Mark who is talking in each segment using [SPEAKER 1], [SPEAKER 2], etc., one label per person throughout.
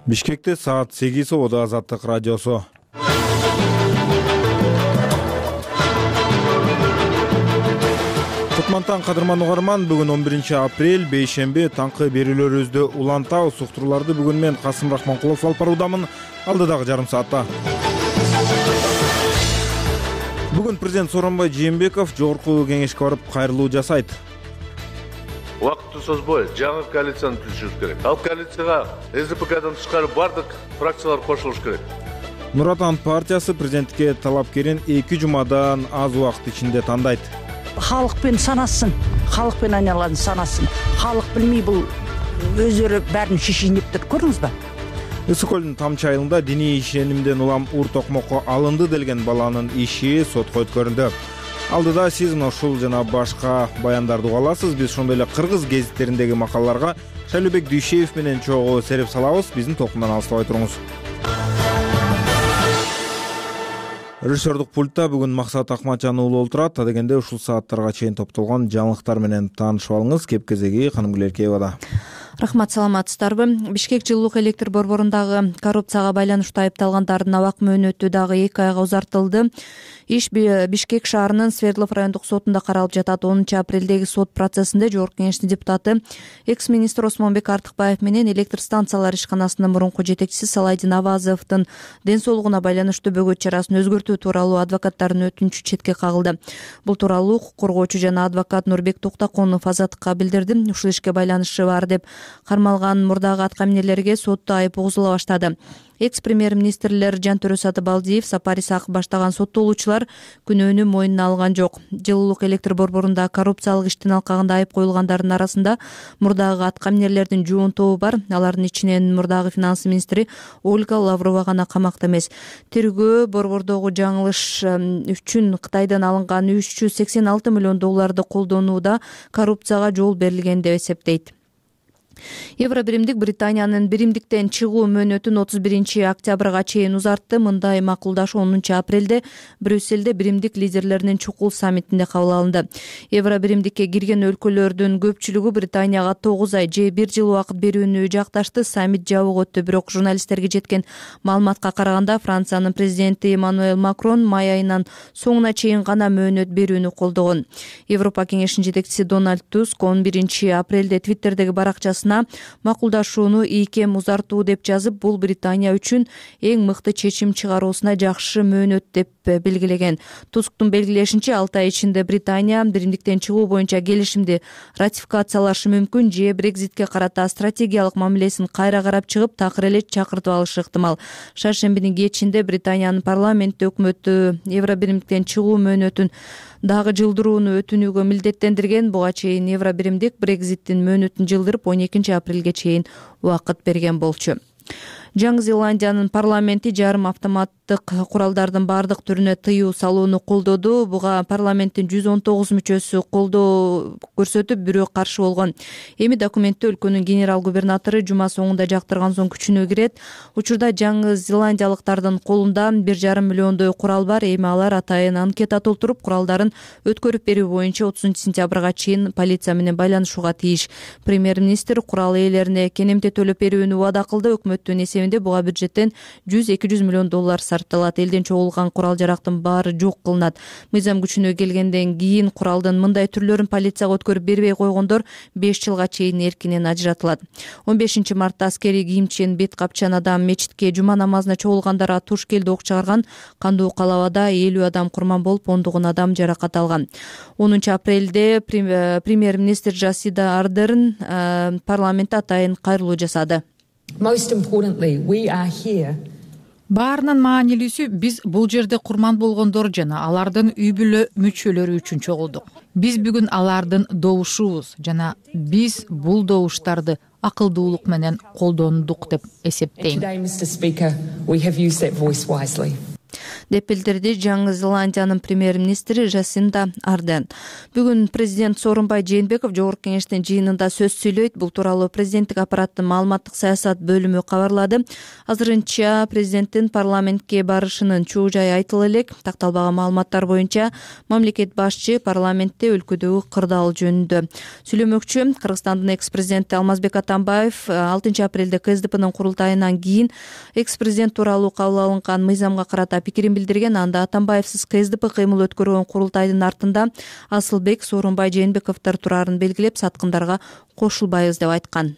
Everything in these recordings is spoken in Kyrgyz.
[SPEAKER 1] Бишкекте саат 8 болду. Азаттык радиосу. Кутмантан кадырман угарман, бүгүн 11 апрель, бейшемби, таңкы берүүлөрүбүздү улантабыз. Уктурууларды бүгүн мен Касым Рахманкулов алып баруудамын. Алдыдагы жарым саатта. Бүгүн президент Сооронбай Жээнбеков жогорку кеңешке барып кайрылуу жасайт.
[SPEAKER 2] Уақытты созбой, жаңы коалицияны түзүшүбүз керек. Ал коалицияга СДПКдан тышкары бардык фракциялар кошулуш керек.
[SPEAKER 1] Нур Отан партиясы президентке талапкерин 2 жумадан аз убакыт ичинде тандайт.
[SPEAKER 3] Халыкпен санасын, халыкпен айналаны санасын. Халық билмей бул өздөрү бәрін шешейин деп тур. Көрдүңүз ба?
[SPEAKER 1] Ысык көлдүн Тамчы айылында диний ишенимден улам ур токмокко алынды делген баланын иши сотко өткөрүлдү. Алдыда сиз ушул жана башка баяндарды уга аласыз. Биз ошондой эле кыргыз гезиттериндеги макалаларга Шайлообек Дүйшеев менен чогуу сереп салабыз. Биздин токумдан алыстабай туруңуз. Режиссердук пультта бүгүн Максат Акматжан уулу отурат. Адегенде ушул сааттарга чейин топтолгон жаңылыктар менен таанышып алыңыз. Кеп кезеги Ханым Гүлеркеевада.
[SPEAKER 4] Рахмат, саламатсыздарбы? Бишкек жылуулук электр борборундагы коррупцияга байланыштуу айыпталгандардын абак мөөнөтү дагы 2 айга узартылды. Иш Бишкек шаарынын Свердлов райондук сотунда каралып жатат. 10 апрелдеги сот процессинде жогорку кеңештин депутаты экс-министр Осмонбек Артыкбаев менен электр станциялар ишканасынын мурунку жетекчиси Салайдин Авазовдун ден соолугуна байланыштуу бөгөт чарасын өзгөртүү тууралуу адвокаттардын өтүнүчү четке кагылды. Бул тууралуу укук коргоочу жана адвокат Нурбек Токтоконов Азаттыкка билдирди. Ушул ишке байланышы бар деп кармалган мурдагы аткаминерлерге сотто айып угузула баштады. Экс-премьер-министрлер Жантөрө Сатыбалдиев, Сапар Исаков баштаган соттолуучулар күнөөнү мойнуна алган жок. Жылуулук электр борборунда коррупциялык иштин алкагында айып коюлгандардын арасында мурдагы аткаминерлердин жуун тобу бар. Алардын ичинен мурдагы финанс министри Ольга Лаврова гана камакта эмес. Тергөө борбордогу жаңылыш үчүн Кытайдан алынган 386 миллион долларды колдонууда коррупцияга жол берилген деп эсептейт. Евробиримдик Британиянын биримдиктен чыгуу мөөнөтүн 31 октябрга чейин узартты. Мындай макулдашуу 10 апрелде Брюсселде биримдик лидерлеринин чукул саммитинде кабыл алынды. Евробиримдикке кирген өлкөлөрдүн көпчүлүгү Британияга 9 ай же 1 жыл убакыт берүүнү жакташты. Саммит жабык өттү, бирок журналисттерге жеткен маалыматка караганда Франциянын президенти Эммануэль Макрон май айынын соңуна чейин гана мөөнөт берүүнү колдогон. Европа кеңешинин жетекчиси Дональд Туск 11 апрелде Твиттердеги баракчасына макулдашууну ийкем узартуу деп жазып, бул Британия үчүн эң мыкты чечим чыгаруусуна жакшы мөөнөт деп белгилеген. Тусктун белгилешинче 6 ай ичинде Британия биримдиктен чыгуу боюнча келишимди ратификациялашы мүмкүн же Брекзитке карата стратегиялык мамилесин кайра карап чыгып, такыр эле чакыртып алышы ыктымал. Шаршембинин кечинде Британиянын парламенти өкмөтү Евробиримдиктен чыгуу мөөнөтүн дагы жылдырууну өтүнүүгө милдеттендирген. Буга чейин Евробиримдик Брекзиттин мөөнөтүн жылдырып 12 апрелге чейин убакыт берген болчу. Жаңы Зеландиянын парламенти жарым автоматтык куралдардын бардык түрүнө тыюу салууну колдоду. Буга парламенттин 119 мүчөсү колдоо көрсөтүп, бирөө каршы болгон. Эми документти өлкөнүн генерал губернатору жума соңунда жактырган соң күчүнө кирет. Учурда жаңы зеландиялыктардын колунда 1,5 миллиондой курал бар. Эми алар атайын анкета толтуруп, куралдарын өткөрүп берүү боюнча 30 сентябрга чейин полиция менен байланышууга тийиш. Премьер-министр курал ээлерине кенемте төлөп берүүнү убада кылды. Өкмөттүн эсебинде буга бюджеттен 100-200 миллион доллар сарпталат. Элден чогулган курал жарактын баары жок кылынат. Мыйзам күчүнө келгенден кийин куралдын мындай түрлөрүн полицияга өткөрүп бербей койгондор 5 жылга чейин эркинен ажыратылат. 15 мартта аскерий кийимчен бет капчан адам мечитке жума намазына чогулгандарга туш келди ок чыгарган. Кандуу калабада 50 адам курман болуп, 10 адам жаракат алган. 10 апрелде премьер-министр Жасида Ардерн парламентте атайын кайрылуу жасады.
[SPEAKER 5] Баарынан маанилүүсү, биз бул жерде курман болгондор жана алардын үй бүлө мүчөлөрү үчүн чогулдук. Биз бүгүн алардын добушубуз жана биз бул добуштарды акылдуулук менен колдондук деп эсептейм.
[SPEAKER 4] деп билдирди Жаңы Зеландиянын премьер-министри Жасинда Арден. Бүгүн президент Сооронбай Жээнбеков Жогорку Кеңештин жыйынында сөз сүйлөйт. Бул тууралуу президенттик аппараттын маалыматтык саясат бөлүмү кабарлады. Азырынча президенттин парламентке барышынын чуу жайы айтыла элек. Такталбаган маалыматтар боюнча мамлекет башчы парламентте өлкөдөгү кырдаал жөнүндө сүйлөмөкчү. Кыргызстандын экс-президенти Алмазбек Атамбаев 6 апрелде КСДПнын курултайынан кийин экс-президент тууралуу кабыл алынган мыйзамга карата пикирин билдирген. Анда Атамбаевсиз КСДП кыймыл өткөргөн курултайдын артында Асылбек, Сооронбай Жээнбековдор турарын белгилеп, саткындарга кошулбайбыз деп айткан.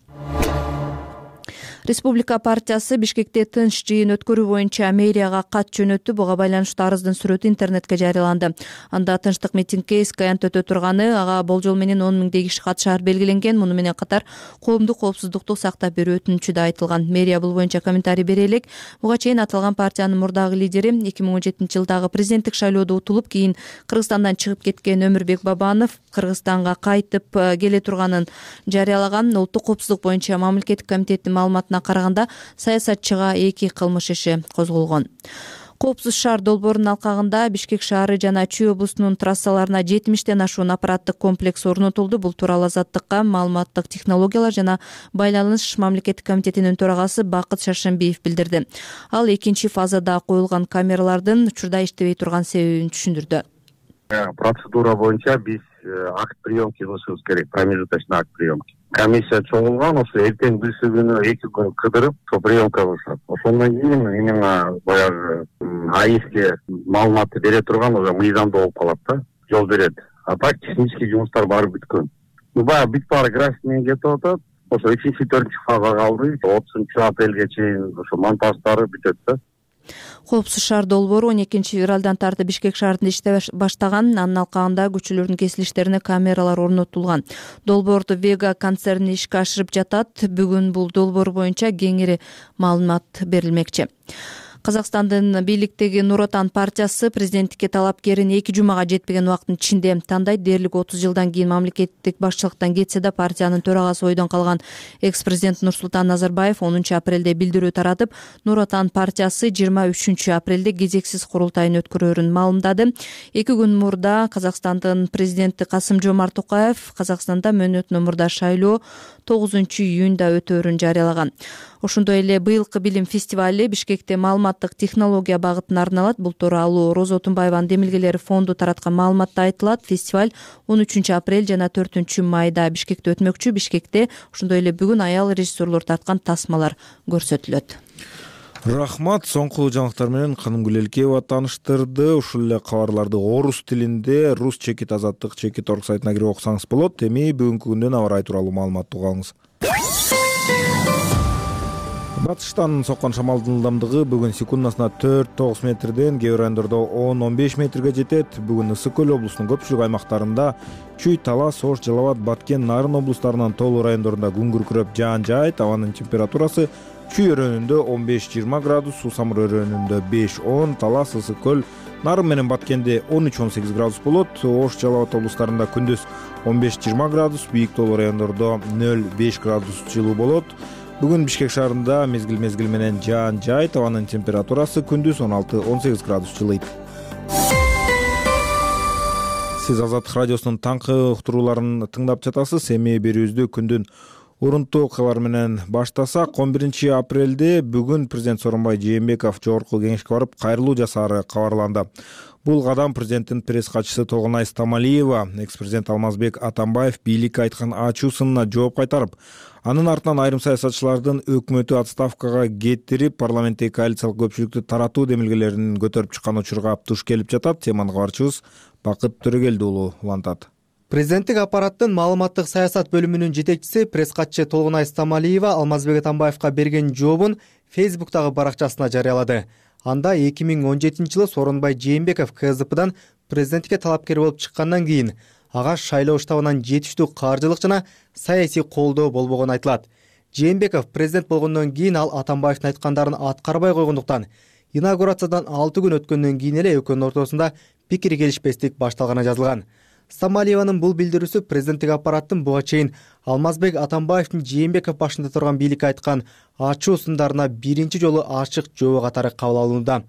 [SPEAKER 4] Республика партиясы Бишкекте тынч жыйын өткөрүү боюнча мэрияга кат жөнөттү. Буга байланыштуу арыздын сүрөтү интернетке жарыяланды. Анда тынчтык митингге эски аянт өтө турганы, ага болжол менен 10 миңдей киши катышаар белгиленген. Муну менен катар коомдук коопсуздукту сактап берүү өтүнүчү да айтылган. Мэрия бул боюнча комментарий бере элек. Буга чейин аталган партиянын мурдагы лидери 2017-жылдагы президенттик шайлоодо утулуп, кийин Кыргызстандан чыгып кеткен Өмүрбек Бабанов Кыргызстанга кайтып келе турганын жарыялаган. Улуттук коопсуздук боюнча мамлекеттик комитеттин маалыматына караганда саясатчыга 2 кылмыш иши козголгон. Коопсуз шаар долбоорунун алкагында Бишкек шаары жана Чүй облусунун трассаларына 70ден ашуун аппараттык комплекс орнотулду. Бул тууралуу Азаттыкка маалыматтык технологиялар жана байланыш мамлекеттик комитетинин төрагасы Бакыт Шаршембиев билдирди. Ал экинчи фазада коюлган камералардын учурда иштебей турган себебин түшүндүрдү.
[SPEAKER 6] Процедура боюнча биз акт приемки кылышыбыз керек, промежуточный акт приемки. Комиссия чогулган, ошо эртең бүлсү күнү 2 күн кыдырып, ошо приемка кылышат. Ошондон кийин именно баягы АИСке маалыматты бере турган уже мыйзамда болуп калат да, жол берет. А так технический жумуштар баары бүткөн. Баягы бүт баары график менен кетип атат. Ошо 3-4 фаза калды. 30 апрелге чейин ошо монтаждары бүтөт да.
[SPEAKER 4] Коопсуз шаар долбоору 12-февралдан тартып Бишкек шаарында иштей баштаган. Анын алкагында көчөлөрдүн кесилиштерине камералар орнотулган. Долбоорду Вега концерни ишке ашырып жатат. Бүгүн бул долбоор боюнча кеңири маалымат берилмекчи. Казакстандын бийликтеги Нур Отан партиясы президенттикке талапкерин 2 жумага жетпеген убакыттын ичинде тандайт. Дээрлик 30 жылдан кийин мамлекеттик башчылыктан кетсе да, партиянын төрагасы ойдон калган экс-президент Нурсултан Назарбаев 10 апрелде билдирүү таратып, Нур Отан партиясы 23 апрелде кезексиз курултайын өткөрөөрүн маалымдады. 2 күн мурда Казакстандын президенти Касым-Жомарт Токаев Казакстанда мөөнөтүнөн мурда шайлоо 9-июнда өтөөрүн жарыялаган. Ошондой эле быйылкы билим фестивали Бишкекте маалыматтык технология багытына арналат. Бул тууралуу Роза Отунбаеванын Демилгелери фонду тараткан маалыматта айтылат. Фестиваль 13 апрель жана 4 майда Бишкекте өтмөкчү. Бишкекте ошондой эле бүгүн аял режиссерлор тарткан тасмалар көрсөтүлөт.
[SPEAKER 1] Рахмат. Соңку жаңылыктар менен Канымгүл Элкеева тааныштырды. Ушул эле кабарларды орус тилинде Рус чекит азаттык чекит.org сайтына кирип окусаңыз болот. Эми бүгүнкү күндүн аба ырайы тууралуу маалыматты угуп алыңыз. Батыштан соккон шамалдын ылдамдыгы бүгүн секундасына 4-9 метрден, кээ бир райондордо 10-15 метрге жетет. Бүгүн Ысык көл облусунун көпчүлүк аймактарында, Чүй, Талас, Ош, Жалал Абад, Баткен, Нарын облустарынын тоолуу райондорунда күн күркүрөп жаан жаайт. Абанын температурасы Чүй өрөөнүндө 15-20 градус, Сусамыр өрөөнүндө 5-10, Талас, Ысык көл, Нарын менен Баткенде 13-18 градус болот. Ош, Жалал Абад облустарында күндүз 15-20 градус, бийик тоолуу райондордо 0-5 градус жылуу болот. Бүгүн Бишкек шаарында мезгил менен жаан жаайт. Абанын температурасы күндүз 16-18 градус жылыйт. Сиз Азаттык радиосунун таңкы уктурууларын тыңдап жатасыз. Эми берүүбүздү күндүн урунттуу окуялары менен баштасак, 11 апрелде бүгүн президент Сооронбай Жээнбеков Жогорку Кеңешке барып кайрылуу жасаары кабарланды. Бул кадам президенттин пресс катчысы Толгонай Стамалиева экс-президент Алмазбек Атамбаев бийликке айткан ачуу сынына жооп кайтарып, анын артынан айрым саясатчылардын өкмөтү отставкага кетирип, парламенттеги коалициялык көпчүлүктү таратуу демилгелерин көтөрүп чыккан учурга туш келип жатат. Теманы кабарчыбыз Бакыт Төрөгелди уулу улантат.
[SPEAKER 7] Президенттик аппараттын маалыматтык саясат бөлүмүнүн жетекчиси пресс катчы Толгонай Стамалиева Алмазбек Атамбаевка берген жообун Facebook'тагы баракчасына жарыялады. Анда 2017-жылы Сооронбай Жээнбеков КСДПдан президенттикке талапкер болуп чыккандан кийин ага шайлоо штабынан жетиштүү каржылык жана саясий колдоо болбогону айтылат. Жээнбеков президент болгондон кийин ал Атамбаевдин айткандарын аткарбай койгондуктан инаугурациядан 6 күн өткөндөн кийин эле экөөнүн ортосунда пикир келишпестик башталганы жазылган. Стамалиеванын бул билдирүүсү президенттик аппараттын буга чейин Алмазбек Атамбаевдин Жээнбеков башында турган бийликке айткан ачуу сындарына биринчи жолу ачык жообу катары кабыл алынууда.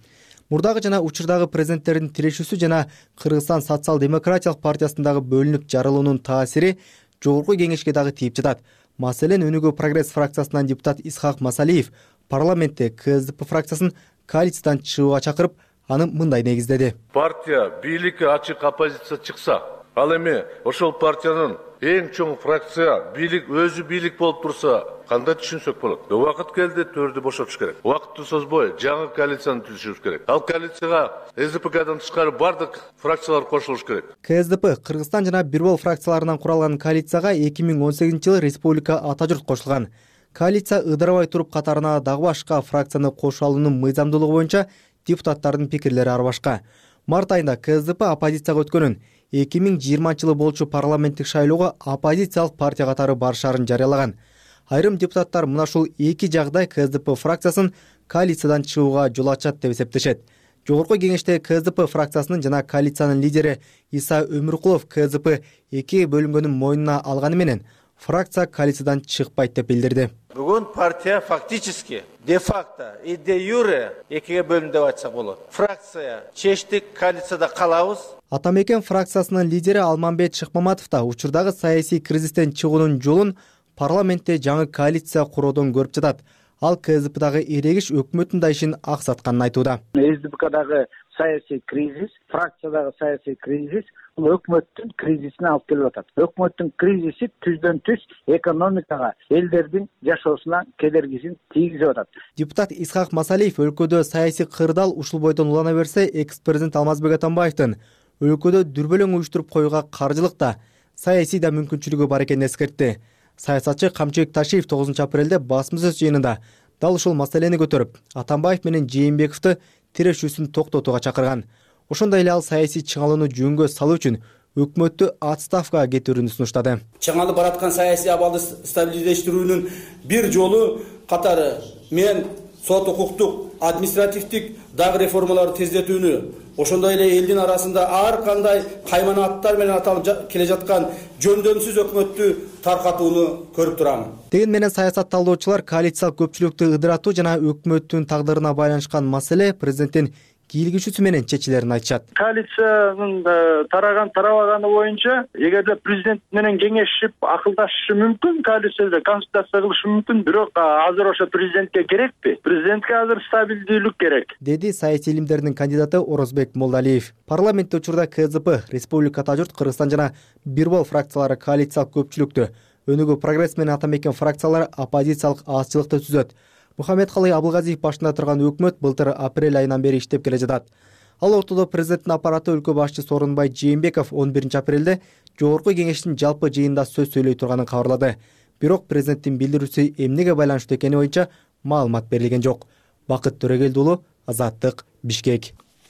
[SPEAKER 7] мурдагы жана учурдагы президенттердин тирешүүсү жана Кыргызстан социал-демократиялык партиясындагы бөлүнүк жарылуунун таасири жогорку кеңешке дагы тийип жатат. Маселен, Өнүгүү прогресс фракциясынан депутат Исхак Масалиев парламентте КСДП фракциясын коалициядан чыгууга чакырып, аны мындай негиздеди.
[SPEAKER 2] Партия бийликке ачык оппозиция чыкса, ал эми ошол партиянын эң чоң фракция бийлик өзү бийлик болуп турса, кандай түшүнсөк болот? Убакыт келди, төрдү бошотуш керек. Убакытты созбой жаңы коалицияны түзүшүбүз керек. Ал коалицияга СДПКдан тышкары бардык фракциялар кошулуш керек.
[SPEAKER 7] КСДП Кыргызстан жана Бирбол фракцияларынан куралган коалицияга 2018-жылы Республика Ата журт кошулган. Коалиция ыдырабай туруп катарына дагы башка фракцияны кошо алуунун мыйзамдуулугу боюнча депутаттардын пикирлери ар башка. Март айында КСДП оппозицияга өткөнүн, 2020-жылы болчу парламенттик шайлоого оппозициялык партия катары барышаарын жарыялаган. Айрым депутаттар мына ушул эки жагдай КСДП фракциясын коалициядан чыгууга жол ачат деп эсептешет. Жогорку кеңеште КСДП фракциясынын жана коалициянын лидери Иса Өмүркулов КСДП экиге бөлүнгөнүн мойнуна алганы менен фракция коалициядан чыкпайт деп билдирди.
[SPEAKER 8] Бүгүн партия фактически, де-факто и де-юре экиге бөлүндү деп айтсак болот. Фракция чечтик, коалицияда калабыз.
[SPEAKER 7] Атамекен фракциясынын лидери Алмамбет Шыкмаматов да учурдагы саясий кризистен чыгуунун жолун парламентте жаңы коалиция куроодон көрүп жатат. Ал КСДПдагы эрегиш өкмөттүн да ишин аксатканын айтууда.
[SPEAKER 9] СДПКдагы саясий кризис, фракциядагы саясий кризис бул өкмөттүн кризисине алып келип атат. Өкмөттүн кризиси түздөн түз экономикага, элдердин жашоосуна кедергисин тийгизип атат.
[SPEAKER 7] Депутат Исхак Масалиев өлкөдө саясий кырдаал ушул бойдон улана берсе, экс-президент Алмазбек Атамбаевдин өлкөдө дүрбөлөң уюштуруп коюуга каржылык да, саясий да мүмкүнчүлүгү бар экенин эскертти. Саясатчы Камчыбек Ташиев 9 апрелде басма-сөз жыйынында дал ушул маселени көтөрүп, Атамбаев менен Жээнбековду тирешүүсүн токтотууга чакырган. Ошондой эле ал саясий чыңалууну жөнгө салуу үчүн өкмөттү отставкага кетирүүнү сунуштады.
[SPEAKER 10] Чыңалып бараткан саясий абалды стабилдештирүүнүн бир жолу катары мен сот укуктук, административдик дагы реформаларды тездетүүнү, ошондой эле элдин арасында ар кандай кайманаттар менен аталып келе жаткан жөндөмсүз өкмөттү таркатууну көрүп турам.
[SPEAKER 7] Деген менен саясат талдоочулар коалициялык көпчүлүктү ыдыратуу жана өкмөттүн тагдырына байланышкан маселе президенттин кийлигишүүсү менен чечилерин айтышат.
[SPEAKER 9] Коалициянын тарабаганы боюнча, эгерде президент менен кеңешип акылдашышы мүмкүн, коалицияда консультация кылышы мүмкүн, бирок азыр ошо президентке керекпи? Президентке азыр стабилдүүлүк керек,
[SPEAKER 7] деди саясий илимдердин кандидаты Орозбек Молдалиев. Парламентте учурда КСДП, Республика Ата журт, Кыргызстан жана Бирбол фракциялары коалициялык көпчүлүктү, Өнүгүү прогресс менен Атамекен фракциялары оппозициялык азчылыкты түзөт. Мухаммедкалый Абылгазиев башында турган өкмөт былтыр апрель айынан бери иштеп келе жатат. Ал ортодо президенттин аппараты өлкө башчысы Сооронбай Жээнбеков 11 апрелде жогорку кеңештин жалпы жыйынында сөз сөйлөй турганын кабарлады. Бирок президенттин билдирүүсү эмнеге байланыштуу экени боюнча маалымат берилген жок. Бакыт Төрөгелди уулу, Азаттык, Бишкек.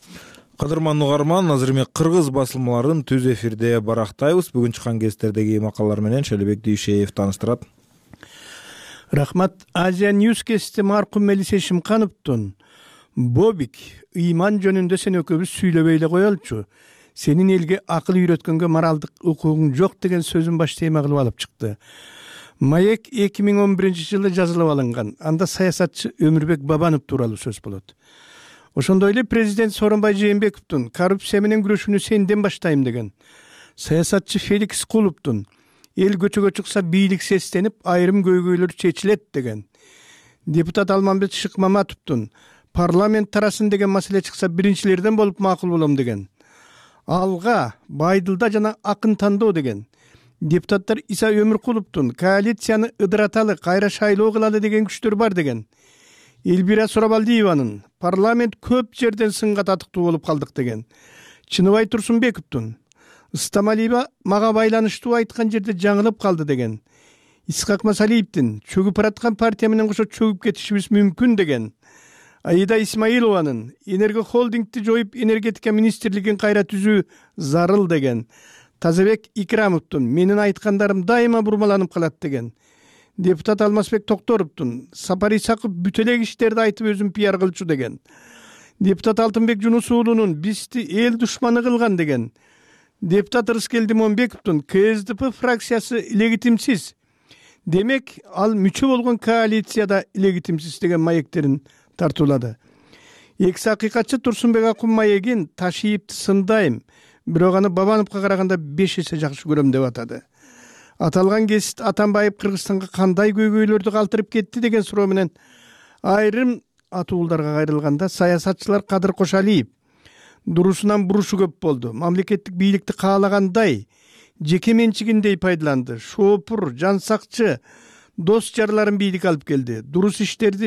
[SPEAKER 1] Кадырман угарман, азыр эми кыргыз басылмаларын түз эфирде барактайбыз. Бүгүн чыккан гезиттердеги макалалар менен Шелебек Дүйшеев тааныштырат.
[SPEAKER 11] Рахмат. Азия Ньюс кести маркум Мелисе Шимкановдун Бобик ыйман жөнүндө сен экөөбүз сүйлөбөй эле коелучу. Сенин элге акыл үйрөткөнгө моралдык укугуң жок деген сөзүн баш тема кылып алып чыкты. Маек 2011-жылы жазылып алынган. Анда саясатчы Өмүрбек Бабанов тууралуу сөз болот. Ошондой эле президент Сооронбай Жээнбековдун коррупция менен күрөшүүнү сенден баштайм деген. Саясатчы Феликс Кулуптун эл көчөгө чыкса бийлик сестенип, айрым көйгөйлөр чечилет деген. Депутат Алмамбет Шыкмаматовдун парламент тарасын деген маселе чыкса биринчилерден болуп макул болом деген. Алга Байдылда жана акын тандоо деген. Депутаттар Иса Өмүркуловдун коалицияны ыдыраталы, кайра шайлоо кылалы деген күчтөр бар деген. Элбира Сурабалдиеванын парламент көп жерден сынга татыктуу болуп калдык деген. Чыныбай Турсунбековдун Ыстамалиева мага байланыштуу айткан жерде жаңылып калды деген. Исхак Масалиевдин чөгүп бараткан партия менен кошо чөгүп кетишибиз мүмкүн деген. Аида Исмаилованын энерго холдингти жоюп энергетика министрлигин кайра түзүү зарыл деген. Тазабек Икрамовдун менин айткандарым дайыма бурмаланып калат деген. Депутат Алмазбек Токторовдун Сапар Исаков бүт эле иштерди айтып өзүн пиар кылчу деген. Депутат Алтынбек Жунус уулунун бизди эл душманы кылган деген. Депутат Рыскелди Момбековдун КСДП фракциясы легитимсиз. Демек, ал мүчө болгон коалицияда легитимсиз деген маектерин тартуулады. Экс акыйкатчы Турсунбек Акунмаегин Ташиевди сындайм, бирок аны Бабановго караганда 5 эсе жакшы көрөм деп атады. Аталган кесип Атамбаев Кыргызстанга кандай көйгөйлөрдү калтырып кетти деген суроо менен айрым атуулдарга кайрылганда саясатчылар Кадыр Кошалиев дурусунан бурушу көп болду. Мамлекеттик бийликти каалагандай, жеке менчигиндей пайдаланды. Шоопур, жансакчы, дос жарларын бийлик алып келди. Дурус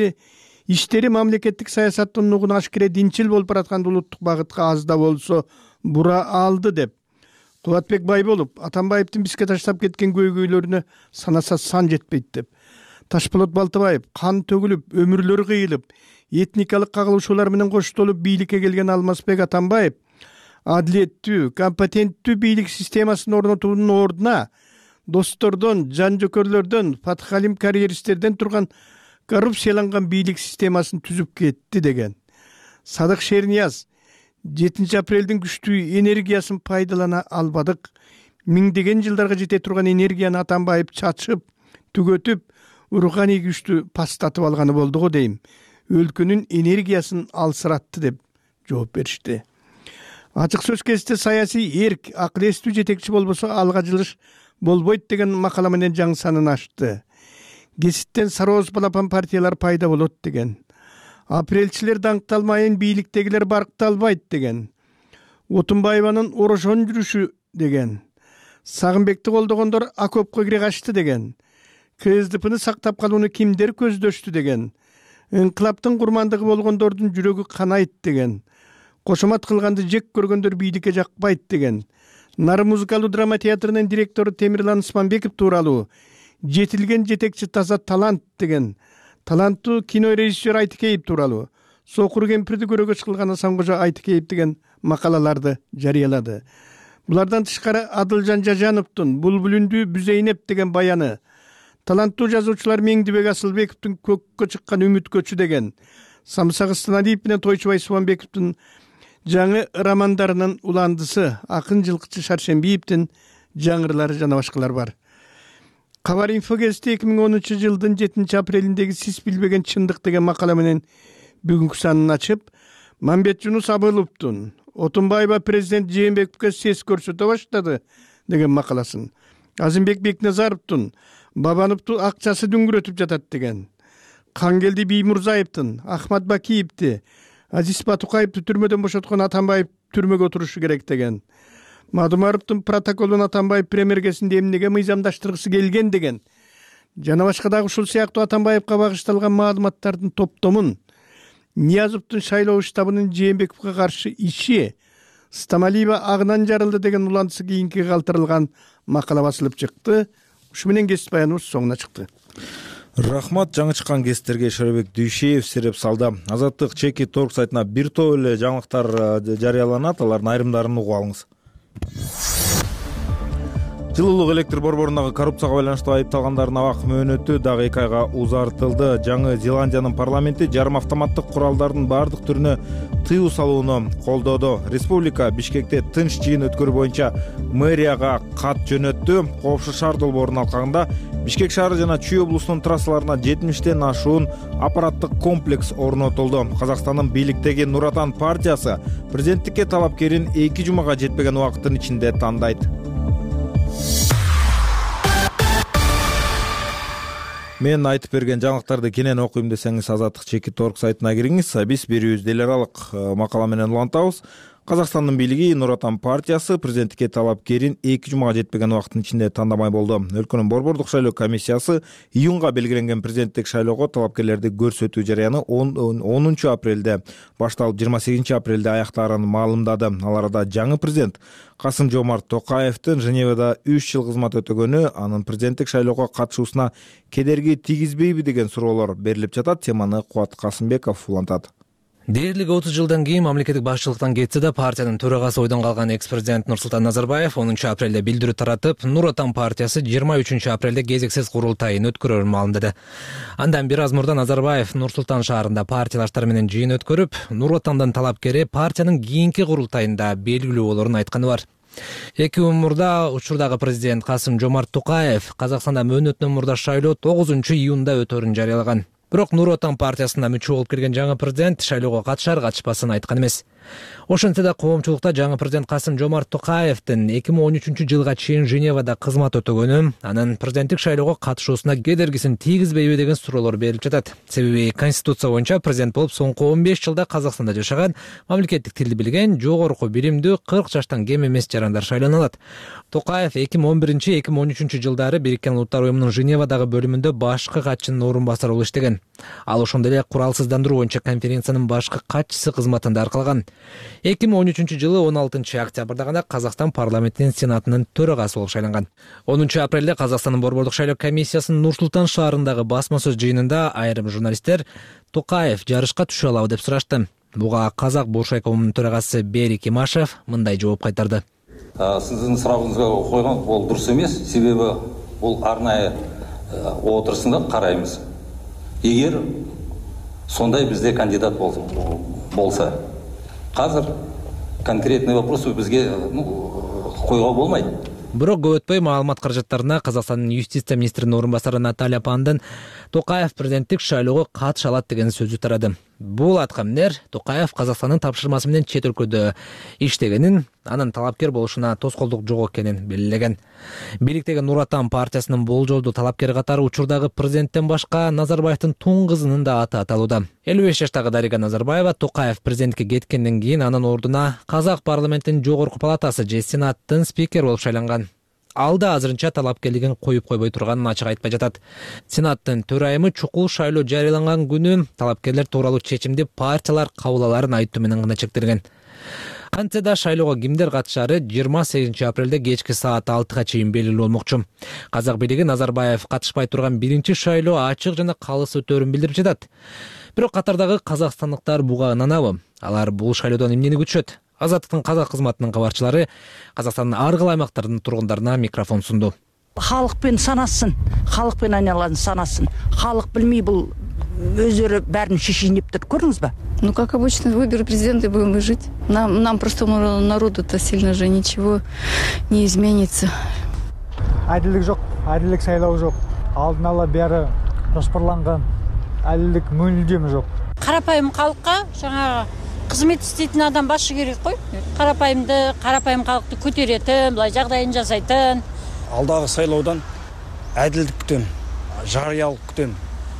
[SPEAKER 11] иштери мамлекеттик саясаттын нугун ашкере динчил болуп бараткан улуттук багытка аз да болсо бура алды деп Кубатбек Байболов Атамбаевдин бизге таштап кеткен көйгөйлөрүнө санаса сан жетпейт деп. Ташполот Балтыбаев кан төгүлүп, өмүрлөр кыйылып, этникалык кагылышуулар менен коштолуп бийликке келген Алмазбек Атамбаев адилеттүү, компетенттүү бийлик системасын орнотуунун ордуна достордон, жан жөкөрлөрдөн, Фатхалим карьеристтерден турган коррупцияланган бийлик системасын түзүп кетти деген. Садык Шернияз 7 апрелдин күчтүү энергиясын пайдалана албадык. Миңдеген жылдарга жете турган энергияны Атамбаев чачып, түгөтүп, руханий күчтү пастатып алганы болду го дейм. Өлкөнүн энергиясын алсыратты деп жооп беришти. Ачык сөз кезинде саясий эрк, акыл эстүү жетекчи болбосо алга жылыш болбойт деген макала менен жаңы санын ачты. Кесиптен сарооз балапан партиялар пайда болот деген. Апрелчилер даңкталмайын, бийликтегилер баркталбайт деген. Отунбаеванын орошон жүрүшү деген. Сагынбекти колдогондор окопко кире качты деген. КСДПны сактап калууну кимдер көздөштү деген. Инкылаптын курмандыгы болгондордун жүрөгү канайт деген. Кошомат кылганды жек көргөндөр бийликке жакпайт деген. Нары музыкалдуу драма театрынын директору Темирлан Усманбеков тууралуу жетилген жетекчи таза талант деген. Таланттуу кинорежиссер Айтыкеев тууралуу Сокур кемпирди көрөгө чыгылган Асанкожо Айтыкеев деген макалаларды жарыялады. Булардан тышкары Адылжан Жажановдун Булбулүндүү Бүзейнеп деген баяны, таланттуу жазуучулар Меңдибек Асылбековдун Көккө чыккан үмүткөчү деген, Самсак Станалиев менен Тойчубай Субанбековдун жаңы романдарынын уландысы, акын жылкычы Шаршембиевдин жаңырлары жана башкалар бар. Кабар инфо гезити 2010 жылдын 7 апрелиндеги Сиз билбеген чындык деген макала менен бүгүнкү санын ачып, Мамбет Жунус Абыловдун Отунбаева президент Жээнбековго сес көрсөтө баштады деген макаласын, Азимбек Бекназаровдун Бабановду акчасы дүңгүрөтүп жатат деген, Кангелди Биймурзаевдин Ахмат Бакиевди, Азиз Батукаевди түрмөдөн бошоткон Атамбаев түрмөгө отурушу керек деген, Мадумаровдун протоколун Атамбаев премьергесинде эмнеге мыйзамдаштыргысы келген деген, жана башка дагы ушул сыяктуу Атамбаевга багышталган маалыматтардын топтомун, Ниязовдун шайлоо штабынын Жээнбековго каршы иши, Стамалиева агынан жарылды деген уландысы кийинки калтырылган макала басылып чыкты. Ушу менен кесип баяныбыз соңуна чыкты.
[SPEAKER 1] Рахмат, жаңы чыккан кесиптерге Шеребек Дүйшеев сереп салды. Азаттык Чеки Торг сайтына бир топ эле жаңылыктар жарыяланат, алардын айрымдарын угуп алыңыз. Жылуулук электр борборундагы коррупцияга байланыштуу айыпталгандардын абак мөөнөтү дагы 2 айга узартылды. Жаңы Зеландиянын парламенти жарым автоматтык куралдардын бардык түрүнө тыюу салууну колдоду. Республика Бишкекте тынч жыйын өткөрүү боюнча мэрияга кат жөнөттү. Коопсуз шаар долбоорунун алкагында Бишкек шаары жана Чүй облусунун трассаларына 70тен ашуун аппараттык комплекс орнотулду. Казакстандын бийликтеги Нур Отан партиясы президенттикке талапкерин 2 жумага жетпеген убакыттын ичинде тандайт. Мен айтып берген жаңылыктарды кенен окуйм десеңиз Азаттык Чеки Торг сайтына кириңиз. Биз берүүбүздү эл аралык макала менен улантабыз. Казакстандын бийлиги Нур Отан партиясы президенттикке талапкерин 2 жумага жетпеген убакыттын ичинде тандамай болду. Өлкөнүн борбордук шайлоо комиссиясы июнга белгиленген президенттик шайлоого талапкерлерди көрсөтүү жарыяны 10 апрелде башталып 28 апрелде аяктаарын маалымдады. Ал арада жаңы президент Касым-Жомарт Токаевдин Женевада 3 жыл кызмат өтөгөнү анын президенттик шайлоого катышуусуна кедерги тийгизбейби деген суроолор берилип жатат. Теманы Кубат Касымбеков улантат.
[SPEAKER 12] Дээрлик 30 жылдан кийин мамлекеттик башчылыктан кетсе да партиянын төрагасы ойдон калган экс-президент Нурсултан Назарбаев 10 апрелде билдирүү таратып, Нур Отан партиясы 23 апрелде кезексиз курултайын өткөрөрүн маалымдады. Андан бир аз мурда Назарбаев Нур-Султан шаарында партиялаштар менен жыйын өткөрүп, Нур Отандын талапкери партиянын кийинки курултайында белгилүү болоорун айтканы бар. 2 күн мурда учурдагы президент Касым-Жомарт Токаев Казакстанда мөөнөтүнөн мурда шайлоо 9 июнда өтөрүн жарыялаган. Бирок Нур Отан партиясына мүчө болуп кирген жаңы президент шайлоого катышар катышпасын айткан эмес. Ошентсе да коомчулукта жаңы президент Касым-Жомарт Токаевдин 2013-жылга чейин Женевада кызмат өтөгөнү, анын президенттик шайлоого катышуусуна кедергисин тийгизбейби деген суроолор берилип жатат. Себеби Конституция боюнча президент болуп соңку 15 жылда Казакстанда жашаган, мамлекеттик тилди билген, жогорку билимдүү 40 жаштан кем эмес жарандар шайлана алат. Токаев 2011-2013 жылдары Бириккен Улуттар уюмунун Женевадагы бөлүмүндө башкы катчынын орун басары болуп иштеген. Ал ошондой эле куралсыздандыруу боюнча конференциянын башкы катчысы кызматында аркалаган. 2013-жылы 16 октябрда гана Казакстан парламентинин сенатынын төрагасы болуп шайланган. 10 апрелде Казакстандын борбордук шайлоо комиссиясынын Нур-Султан шаарындагы басма сөз жыйынында айрым журналисттер Токаев жарышка түшө алабы деп сурашты. Буга Казак Буршайкомунун төрагасы Берик Имашев мындай жооп кайтарды.
[SPEAKER 13] Сиздин сурагыңызга койгон бул дурус эмес, себеби бул арнайы отурусунда карайбыз. Эгер сондай бизде кандидат болса, қазір конкретный вопросы бізге койгого болмайт.
[SPEAKER 12] Бирок көп өтпөй маалымат каражаттарына Казакстандын юстиция министринин орун басары Наталья Пандын Токаев президенттик шайлоого катыша алат деген сөзү тарады. Бул айткан Токаев Казакстандын тапшырмасы менен чет өлкөдө иштегенин, анын талапкер болушуна тоскоолдук жок экенин белгилеген. Бийликтеги Нур Отан партиясынын болжолдуу талапкери катары учурдагы президенттен башка Назарбаевдин тун кызынын да аты аталууда. 55 жаштагы Дарига Назарбаева Токаев президентке кеткенден кийин анын ордуна Казак парламентинин жогорку палатасы же Сенаттын спикери болуп шайланган. Ал да азырынча талапкерлигин коюп койбой турганын ачык айтпай жатат. Сенаттын төрайымы чукул шайлоо жарыяланган күнү талапкерлер тууралуу чечимди партиялар кабыл аларын айтуу менен гана чектелген. Кантсе да шайлоого кимдер катышары 28 апрелде кечки саат 6га чейин белгилүү болмокчу. Казак бийлиги Назарбаев катышпай турган биринчи шайлоо ачык жана калыс өтөөрүн билдирип жатат. Бирок катардагы казакстандыктар буга ынанабы? Алар бул шайлоодон эмнени күтүшөт? Азаттыктын казак кызматынын кабарчылары Казакстандын ар кайсы аймактарынын тургундарына микрофон сунду.
[SPEAKER 3] Халыкпен санасын, халыкпен айналаны санасын. Халық билмей бул өздөрү бәрін шешейин деп тур. Көрдүңүз ба?
[SPEAKER 14] Ну, как обычно, выберы президента и будем жить. Нам простому народу-то сильно же ничего не изменится.
[SPEAKER 15] Әділдік жоқ, әділдік сайлау жоқ. Алдын ала бәрі жоспарланған. Әділдік мүлдем жоқ.
[SPEAKER 16] Қарапайым халыққа жаңағы қызмет істейтін адам басшы керек қой. Қарапайым халықты көтеретін, былай жағдайын жасайтын.
[SPEAKER 17] Алдағы сайлаудан әділдіктен, жариялық күтем.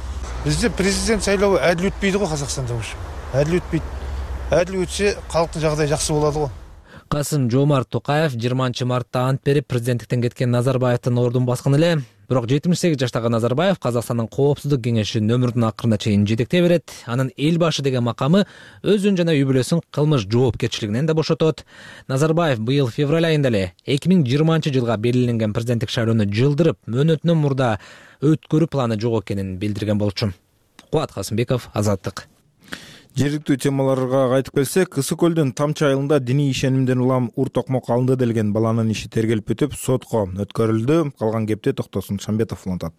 [SPEAKER 17] Бізде президент сайлауы әділ өтпейді ғой Қазақстанда уже. Әділ өтпейді. Әділ өтсе халықтың жағдайы жақсы болады ғой.
[SPEAKER 12] Касым-Жомарт Токаев 20 мартта ант берип президенттиктен кеткен Назарбаевдин ордун баскан эле. Бирок 78 жаштагы Назарбаев Казакстандын коопсуздук кеңешинин өмүрүнүн акырына чейин жетектей берет. Анын эл башы деген макамы өзүн жана үй бүлөсүн кылмыш жоопкерчилигинен да бошотот. Назарбаев быйыл февраль айында эле 2020 жылга белгиленген президенттик шайлоону жылдырып, мөөнөтүнөн мурда өткөрүү планы жок экенин билдирген болчу. Кубат Касымбеков, Азаттык.
[SPEAKER 1] Жергиликтүү темаларга кайтып келсек, Ысык көлдүн Тамчы айылында диний ишенимден улам ур токмок алынды делген баланын иши тергелип өтүп, сотко өткөрүлдү. Калган кепте Токтосун Шамбетов улантат.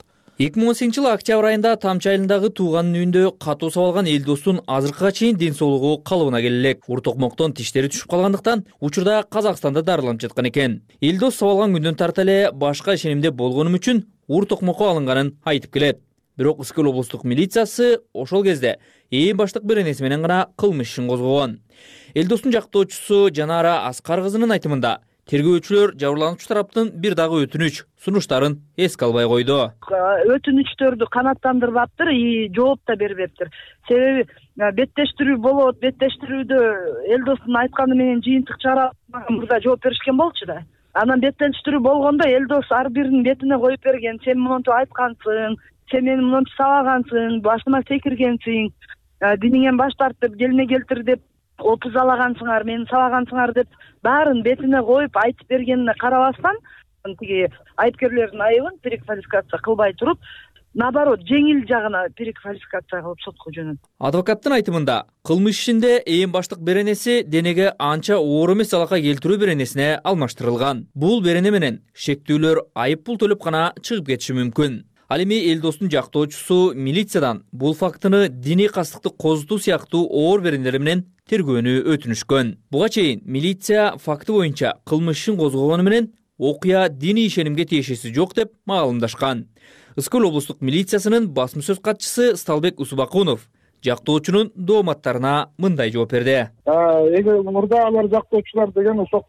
[SPEAKER 18] 2018 октябрь айында Тамчы айылындагы тууганын үйүндө катуу сабалган Элдостун азыркыга чейин ден соолугу калыбына келелек. Ур токмоктон тиштери түшүп калгандыктан учурда Казакстанда дарыланып жаткан экен. Элдос сабалган күндөн тарта эле башка ишенимде болгонум үчүн ур токмокко алынганын айтып келет. Бирок Ысык облустук милициясы ошол кезде ээн баштык беренеси менен гана кылмыш ишин козгогон. Элдостун жактоочусу Жанара Аскар кызынын айтымында тергөөчүлөр жабырлануучу тараптын бир дагы өтүнүч сунуштарын эске албай койду.
[SPEAKER 19] Өтүнүчтөрдү канааттандырбаптыр и жооп да бербептир. Себеби беттештирүү болот, беттештирүүдө Элдостун айтканы менен жыйынтык чыгарылган мурда жооп беришкен болчу да. Анан беттештирүү болгондо Элдос ар биринин бетине коюп берген, сен монтип айткансың, сен мени монтип сабагансың, башыма секиргенсиң, диниңен баш тартып, келине келтир деп опузалагансыңар, мени сабагансыңар деп баарын бетине коюп айтып бергенине карабастан, тиги айыпкерлердин айыбын переквалификация кылбай туруп, наоборот, жеңил жагына переквалификация кылып сотко жөнөттү.
[SPEAKER 18] Адвокаттын айтымында, кылмыш ишинде ээн баштык беренеси денеге анча оор эмес залалга келтирүү беренесине алмаштырылган. Бул берене менен шектүүлөр айып пул төлөп гана чыгып кетиши мүмкүн. Ал эми Элдостун жактоочусу милициядан бул фактыны диний кастыкты козутуу сыяктуу оор беренелер менен тергөөнү өтүнүшкөн. Буга чейин милиция факты боюнча кылмыш ишин козгогону менен окуя диний ишенимге тиешеси жок деп маалымдашкан. Ыскөл облустук милициясынын басма сөз катчысы Сталбек Усубакунов жактоочунун дооматтарына мындай жооп берди.
[SPEAKER 20] Эгер мурда алар жактоочулар деген ошол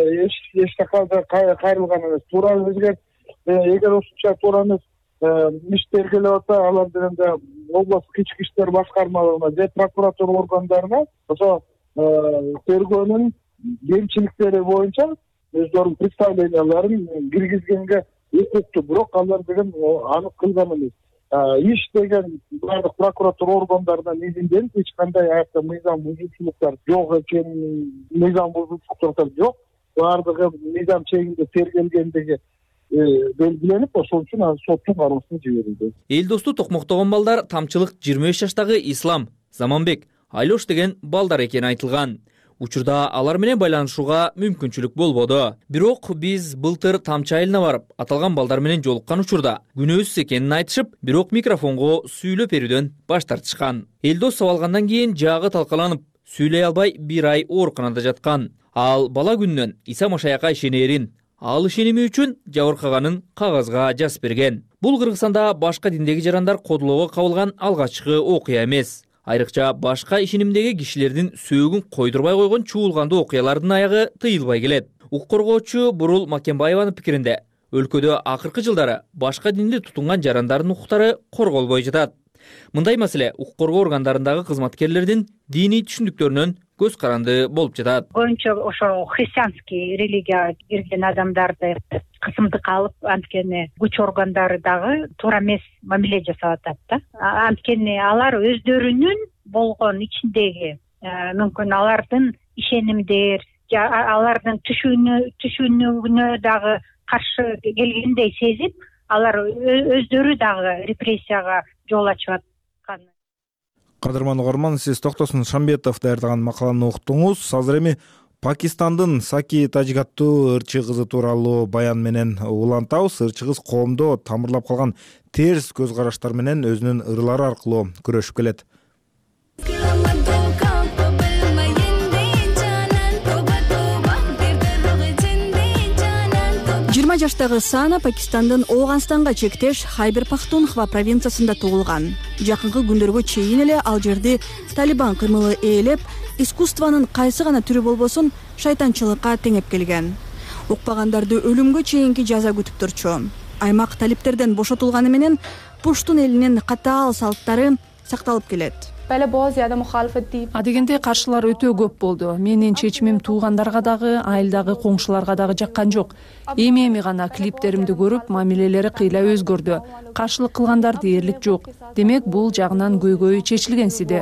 [SPEAKER 20] эч жака кайрылган эмес. Туура бизге эгер ушунча туура эмес иш тергелеп атса, алар дегенде областтык ички иштер башкармалыгына же прокуратура органдарына ошо тергөөнүн кемчиликтери боюнча өздөрүнүн представленияларын киргизгенге укуктуу, бирок алар деген анык кылган эмес. Иш деген бардык прокуратура органдарынан изинденип, эч кандай аякта мыйзам бузуучулуктар жок экенин, мыйзам бузуучулуктар жок, бардыгы мыйзам чегинде тергелгендиги белгиленип, ошол үчүн азыр соттун кароосуна жиберилди.
[SPEAKER 18] Эл досту токмоктогон балдар тамчылык 23 жаштагы Ислам, Заманбек, Айлош деген балдар экени айтылган. Учурда алар менен байланышууга мүмкүнчүлүк болбоду. Бирок биз былтыр Тамчы айылына барып, аталган балдар менен жолуккан учурда күнөөсүз экенин айтышып, бирок микрофонго сүйлөп берүүдөн баш тартышкан. Элдос сабалгандан кийин жагы талкаланып, сүйлөй албай 1 ай ооруканада жаткан. Ал бала күнүнөн Иса Машаякка ишенерин, ал ишеними үчүн жабыркаганын кагазга жазып берген. Бул Кыргызстанда башка диндеги жарандар кодулоого кабылган алгачкы окуя эмес. Айрыкча башка ишенимдеги кишилердин сөөгүн койдурбай койгон чуулгандуу окуялардын аягы тыйылбай келет. Укук коргоочу Бурул Макенбаеванын пикиринде, өлкөдө акыркы жылдары башка динди тутунган жарандардын укуктары корголбой жатат. Мындай маселе укук коргоо органдарындагы кызматкерлердин диний түшүндүктөрүнөн көз каранды болуп жатат.
[SPEAKER 21] Көбүнчө ошо христианский религияга кирген адамдарды кысымдыкка алып, анткени күч органдары дагы туура эмес мамиле жасап атат да. Анткени алар өздөрүнүн болгон ичиндеги мүмкүн алардын ишенимдер, алардын түшүнүгүнө дагы каршы келгендей сезип, алар өздөрү дагы репрессияга жол ачып аткан.
[SPEAKER 1] Кадырман угарман, сиз Токтосун Шамбетов даярдаган макаланы уктуңуз. Азыр эми Пакистандын Саки Тажик аттуу ырчы кызы тууралуу баян менен улантабыз. Ырчы кыз коомдо тамырлап калган терс көз караштар менен өзүнүн ырлары аркылуу күрөшүп келет.
[SPEAKER 4] 20 жаштагы Сана Пакистандын Ооганстанга чектеш Хайбер Пахтунхва провинциясында туулган. Жакынкы күндөргө чейин эле ал жерди Талибан кыймылы ээлеп, искусствонун кайсы гана түрү болбосун шайтанчылыкка теңеп келген. Укпагандарды өлүмгө чейинки жаза күтүп турчу. Аймак талиптерден бошотулганы менен пуштун элинин катаал салттары сакталып келет.
[SPEAKER 22] Адегенде каршылар өтө көп болду. Менин чечимим туугандарга дагы, айылдагы коңшуларга дагы жаккан жок. Эми гана клиптеримди көрүп, мамилелери кыйла өзгөрдү. Каршылык кылгандар дээрлик жок. Демек, бул жагынан көйгөй чечилгенсиде.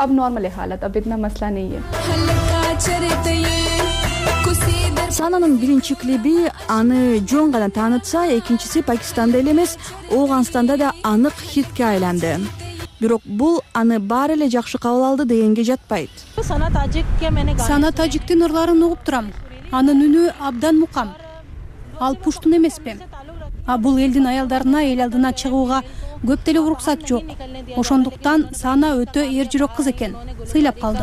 [SPEAKER 4] Сананын биринчи клиби аны жөн гана таанытса, экинчиси Пакистанда эле эмес, Ооганстанда да анык хитке айланды. Бирок бул аны баары эле жакшы кабыл алды дегенге жатпайт.
[SPEAKER 23] Сана тажиктин ырларын угуп турам. Анын үнү абдан мукам. Ал пуштун эмеспи? Бул элдин аялдарына эл алдына чыгууга көп деле уруксат жок. Ошондуктан Сана өтө эр жүрөк кыз экен. Сыйлап калдым.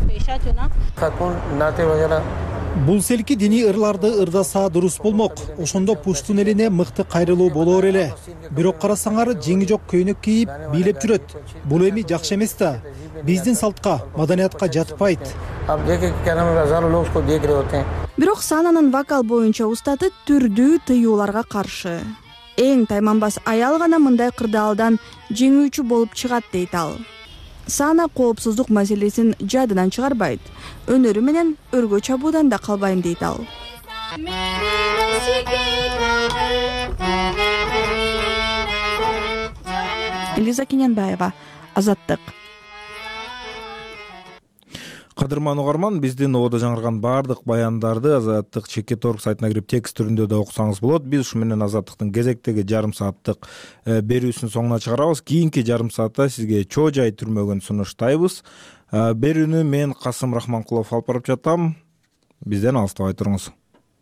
[SPEAKER 24] Бул селки диний ырларды ырдаса дурус болмок. Ошондо пуштун элине мыкты кайрылуу болор эле. Бирок карасаңар жеңи жок көйнөк кийип бийлеп жүрөт. Бул эми жакшы эмес да. Биздин салтка, маданиятка жатпайт.
[SPEAKER 4] Бирок Сананын вокал боюнча устаты түрдүү тыюуларга каршы. Эң тайманбас аял гана мындай кырдаалдан жеңүүчү болуп чыгат дейт ал. Сана коопсуздук маселесин жадынан чыгарбайт. Өнөрү менен өргө чабуудан да калбайм дейт ал. Элиза Кененбаева, Азаттык.
[SPEAKER 1] Кадырман угарман, биздин ободо жаңырган баардык баяндарды Азаттык Чекиторг сайтына кирип текст түрүндө да окусаңыз болот. Биз ушу менен Азаттыктын кезектеги жарым сааттык берүүсүн соңуна чыгарабыз. Кийинки жарым саатта сизге чоо жай түрмөгүн сунуштайбыз. Берүүнү мен Касым Рахманкулов алып барып жатам. Бизден алыстабай туруңуз.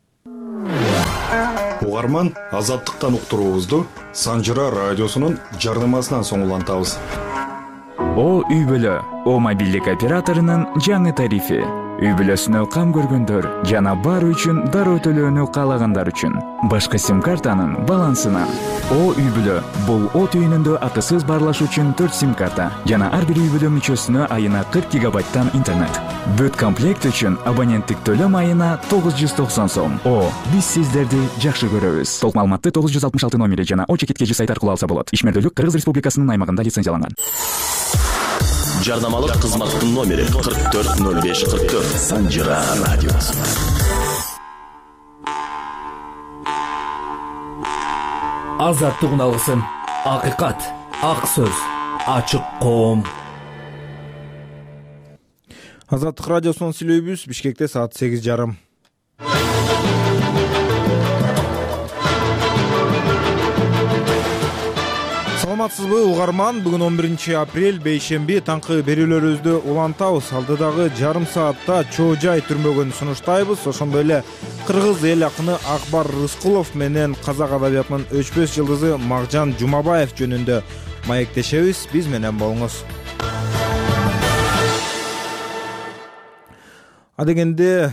[SPEAKER 25] Угарман, Азаттыктан уктуруубузду Санжыра радиосунун жарнамасынан соң улантабыз.
[SPEAKER 2] О үй бүлө, О мобилдик операторунун жаңы тарифи. Үй бүлөсүнө кам көргөндөр жана баары үчүн дароо төлөөнү каалагандар үчүн. Башка сим-картанын балансынан. О үй бүлө, бул от үйүнүндө акысыз барлаш үчүн 4 сим-карта жана ар бир үй бүлө мүчөсүнө айына 40 гигабайттан интернет. Бүт комплект үчүн абоненттик төлөм айына 990 сом. О, биз сиздерди жакшы көрөбүз. Толук маалыматты 966 номери жана О-чекиткежи сайт аркылуу алса болот. Ишмердүүлүк Кыргыз Республикасынын аймагында лицензияланган.
[SPEAKER 5] Жарнамалык кызматтын номери 440544. Санжира радиосу.
[SPEAKER 6] Азаттык алгысын. Акыйкат, ак сөз, ачык коом.
[SPEAKER 1] Азаттык радиосунан сүйлөйбүз. Бишкекте саат 8:30. Саламатсызбы угарман? Бүгүн 11 апрель бейшемби таңкы берүүлөрүбүздү улантабыз. Алдыдагы жарым саатта чоо жай түрмөгөн сунуштайбыз. Ошондой эле кыргыз эл акыны Акбар Рыскулов менен казак адабиятынын өчпөс жылдызы Макжан Жумабаев жөнүндө маектешебиз. Биз менен болуңуз. Адегенде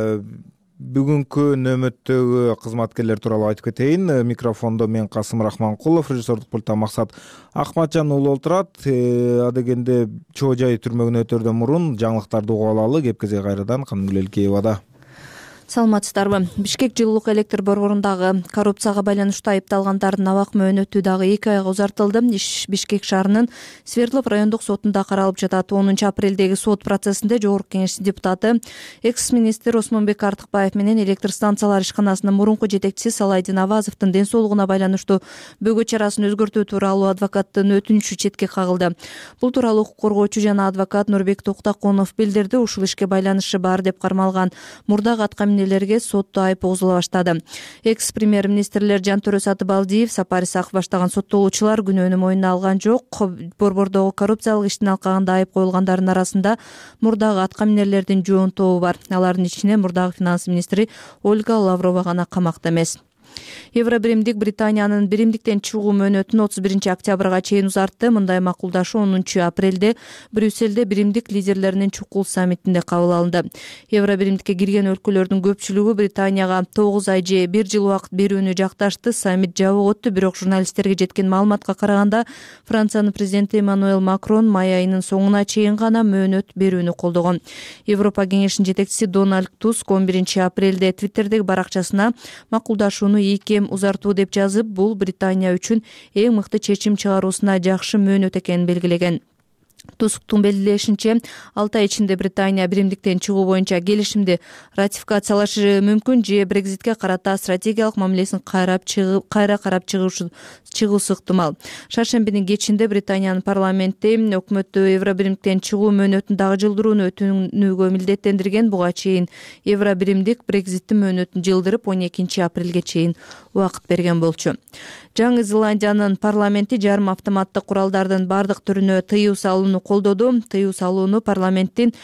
[SPEAKER 1] бүгүнкү нөмөттөгү кызматкерлер тууралуу айтып кетейин. Микрофондо мен Касым Рахманкулов, режиссердук пультта Максат Акматжан уулу отурат. Адегенде чоо жай түрмөгүнө өтөрдөн мурун жаңылыктарды угуп алалы. Кепкезе кайрадан Канымгүл Элкеевада.
[SPEAKER 4] Саламатсыздарбы. Бишкек жылуулук электр борборундагы коррупцияга байланыштуу айыпталгандардын абак мөөнөтү дагы 2 айга узартылды. Иш Бишкек шаарынын Свердлов райондук сотунда каралып жатат. 10 апрелдеги сот процессинде Жогорку Кеңештин депутаты, экс-министр Осмонбек Артыкбаев менен электр станциялар ишканасынын мурунку жетекчиси Салайдин Авазовдун ден соолугуна байланыштуу бөгөт чарасын өзгөртүү тууралуу адвокаттын өтүнүчү четке кагылды. Бул тууралуу укук коргоочу жана адвокат Нурбек Токтаконов билдирди. Ушул ишке байланышы бар деп кармалган мурдагы аткаминелерге сотто айып угузула баштады. Экс-премьер-министрлер Жантөрө Сатыбалдиев, Сапар Исаков баштаган соттолуучулар күнөөнү мойнуна алган жок. Борбордогу коррупциялык иштин алкагында айып коюлгандардын арасында мурдагы аткаминерлердин жоон тобу бар. Алардын ичинен мурдагы финанс министри Ольга Лаврова гана камакта эмес. Евробиримдик Британиянын биримдиктен чыгуу мөөнөтүн 31 октябрга чейин узартты. Мындай макулдашуу 10 апрелде Брюсселде биримдик лидерлеринин чукул саммитинде кабыл алынды. Евробиримдикке кирген өлкөлөрдүн көпчүлүгү Британияга 9 ай же 1 жыл убакыт берүүнү жакташты. Саммит жабык өттү, бирок журналисттерге жеткен маалыматка караганда Франциянын президенти Эммануэл Макрон май айынын соңуна чейин гана мөөнөт берүүнү колдогон. Европа кеңешинин жетекчиси Дональд Туск 11 апрелде Твиттердеги баракчасына макулдашууну 2 узартуу деп жазып, бул Британия үчүн эң мыкты чечим чыгаруусуна жакшы мөөнөт экенин белгилеген. Тусктун белгилешинче, 6 ай ичинде Британия биримдиктен чыгуу боюнча келишимди ратификациялашы мүмкүн же Брекзитке карата стратегиялык мамилесин кайра карап чыгуусу ыктымал. Шаршембинин кечинде Британиянын парламенти өкмөттү Евробиримдиктен чыгуу мөөнөтүн дагы жылдырууну өтүнүүгө милдеттендирген. Буга чейин Евробиримдик Брекзиттин мөөнөтүн жылдырып 12 апрелге чейин убакыт берген болчу. Жаңы Зеландиянын парламенти жарым автоматтык куралдардын бардык түрүнө тыюу салууну колдоду. Тыюу салууну парламенттин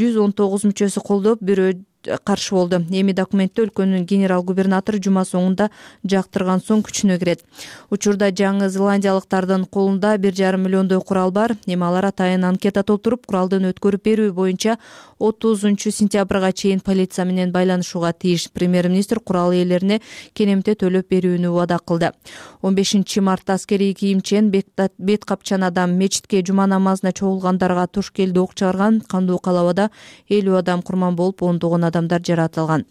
[SPEAKER 4] 119 мүчөсү колдоп, бирөө каршы болду. Эми документти өлкөнүн генерал губернатору жума соңунда жактырган соң күчүнө кирет. Учурда жаңы зеландиялыктардын колунда 1,5 миллиондой курал бар. Эми алар атайын анкета толтуруп, куралдын өткөрүп берүү боюнча 30 сентябрга чейин полиция менен байланышууга тийиш. Премьер-министр курал ээлерине кенемте төлөп берүүнү убада кылды. 15 мартта аскерий кийимчен бет капчан адам мечитке жума намазына чогулгандарга туш келди ок чыгарган. Кандуу калабада 50 адам курман болуп, ондогон адамдар жаратылган.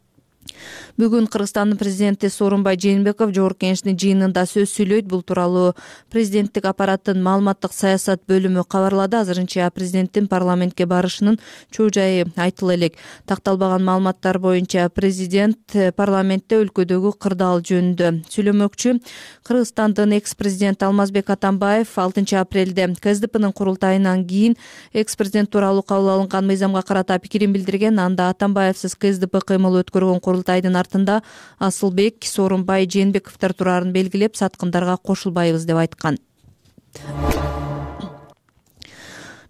[SPEAKER 4] Бүгүн Кыргызстандын президенти Сооронбай Жээнбеков Жогорку Кеңештин жыйынында сөз сүйлөйт. Бул тууралуу президенттик аппараттын маалыматтык саясат бөлүмү кабарлады. Азырынча президенттин парламентке барышынын чоо жайы айтыла элек. Такталбаган маалыматтар боюнча президент парламентте өлкөдөгү кырдаал жөнүндө сүйлөмөкчү. Кыргызстандын экс-президенти Алмазбек Атамбаев 6 апрелде КСДПнын курултайынан кийин экс-президент тууралуу кабыл алынган мыйзамга карата пикирин билдирген. Анда Атамбаевсиз КСДП кыймыл өткөргөн курултайдын артында Асылбек, Сооронбай Жээнбековдор турарын белгилеп, саткындарга кошулбайбыз деп айткан.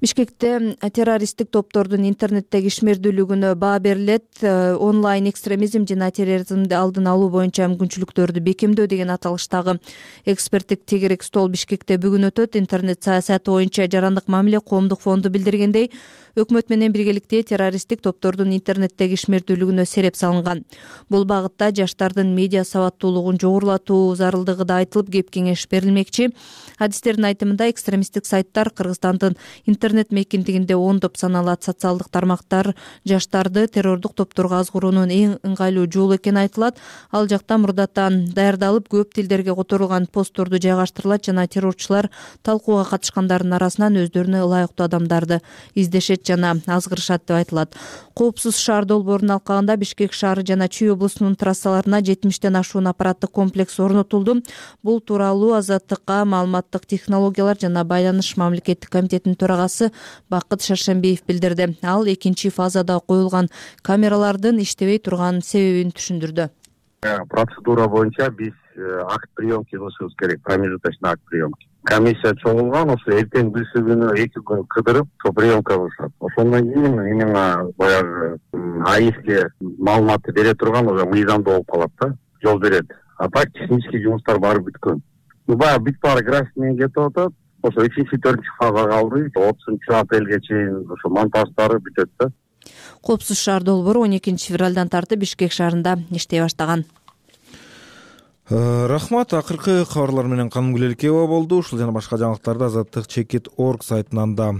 [SPEAKER 4] Бишкекте террористтик топтордун интернеттеги ишмердүүлүгүнө баа берилет. Онлайн экстремизм жана терроризмди алдын алуу боюнча мүмкүнчүлүктөрдү бекемдөө деген аталыштагы эксперттик тегерек стол Бишкекте бүгүн өтөт. Интернет саясаты боюнча жарандык мамиле коомдук фонду билдиргендей, өкмөт менен биргеликте террористтик топтордун интернеттеги ишмердүүлүгүнө сереп салынган. Бул багытта жаштардын медиа сабаттуулугун жогорулатуу зарылдыгы да айтылып, кеп кеңеш берилмекчи. Адистердин айтымында экстремисттик сайттар Кыргызстандын интернет мейкиндигинде оңдоп саналат. Социалдык тармактар жаштарды террордук топторго азгыруунун эң ыңгайлуу жолу экени айтылат. Ал жакта мурдатан даярдалып, көп тилдерге которулган постторду жайгаштырылат жана террорчулар талкууга катышкандардын арасынан өздөрүнө ылайыктуу адамдарды издешет жана азгырышат деп айтылат. Коопсуз шаар долбоорунун алкагында Бишкек шаары жана Чүй облусунун трассаларына 70тен ашуун аппараттык комплекс орнотулду. Бул тууралуу Азаттыкка маалыматтык технологиялар жана байланыш мамлекеттик комитетинин төрагасы Бакыт Шаршембиев билдирди. Ал экинчи фазада коюлган камералардын иштебей турган себебин түшүндүрдү.
[SPEAKER 7] Процедура боюнча биз акт приемки кылышыбыз керек, промежуточный акт приемки. Комиссия чогулган, ошо эртең бүлсү күнү 2 күн кыдырып, приемка кылышат. Ошондон кийин именно баягы АИСке маалыматты бере турган уже мыйзамда болуп калат да, жол берет. А так технический жумуштар баары бүткөн. Баягы бүт баары график менен кетип атат. Ошо 3-4 фаза калды. 30 апрелге чейин ошо монтаждары бүтөт да.
[SPEAKER 4] Коопсуз шаар долбоору 12 февралдан тартып Бишкек шаарында иштей баштаган.
[SPEAKER 1] Рахмат. Акыркы кабарлар менен Каным Гүлелкеева болду. Ушул жана башка жаңылыктарды Азаттык.org сайтынан да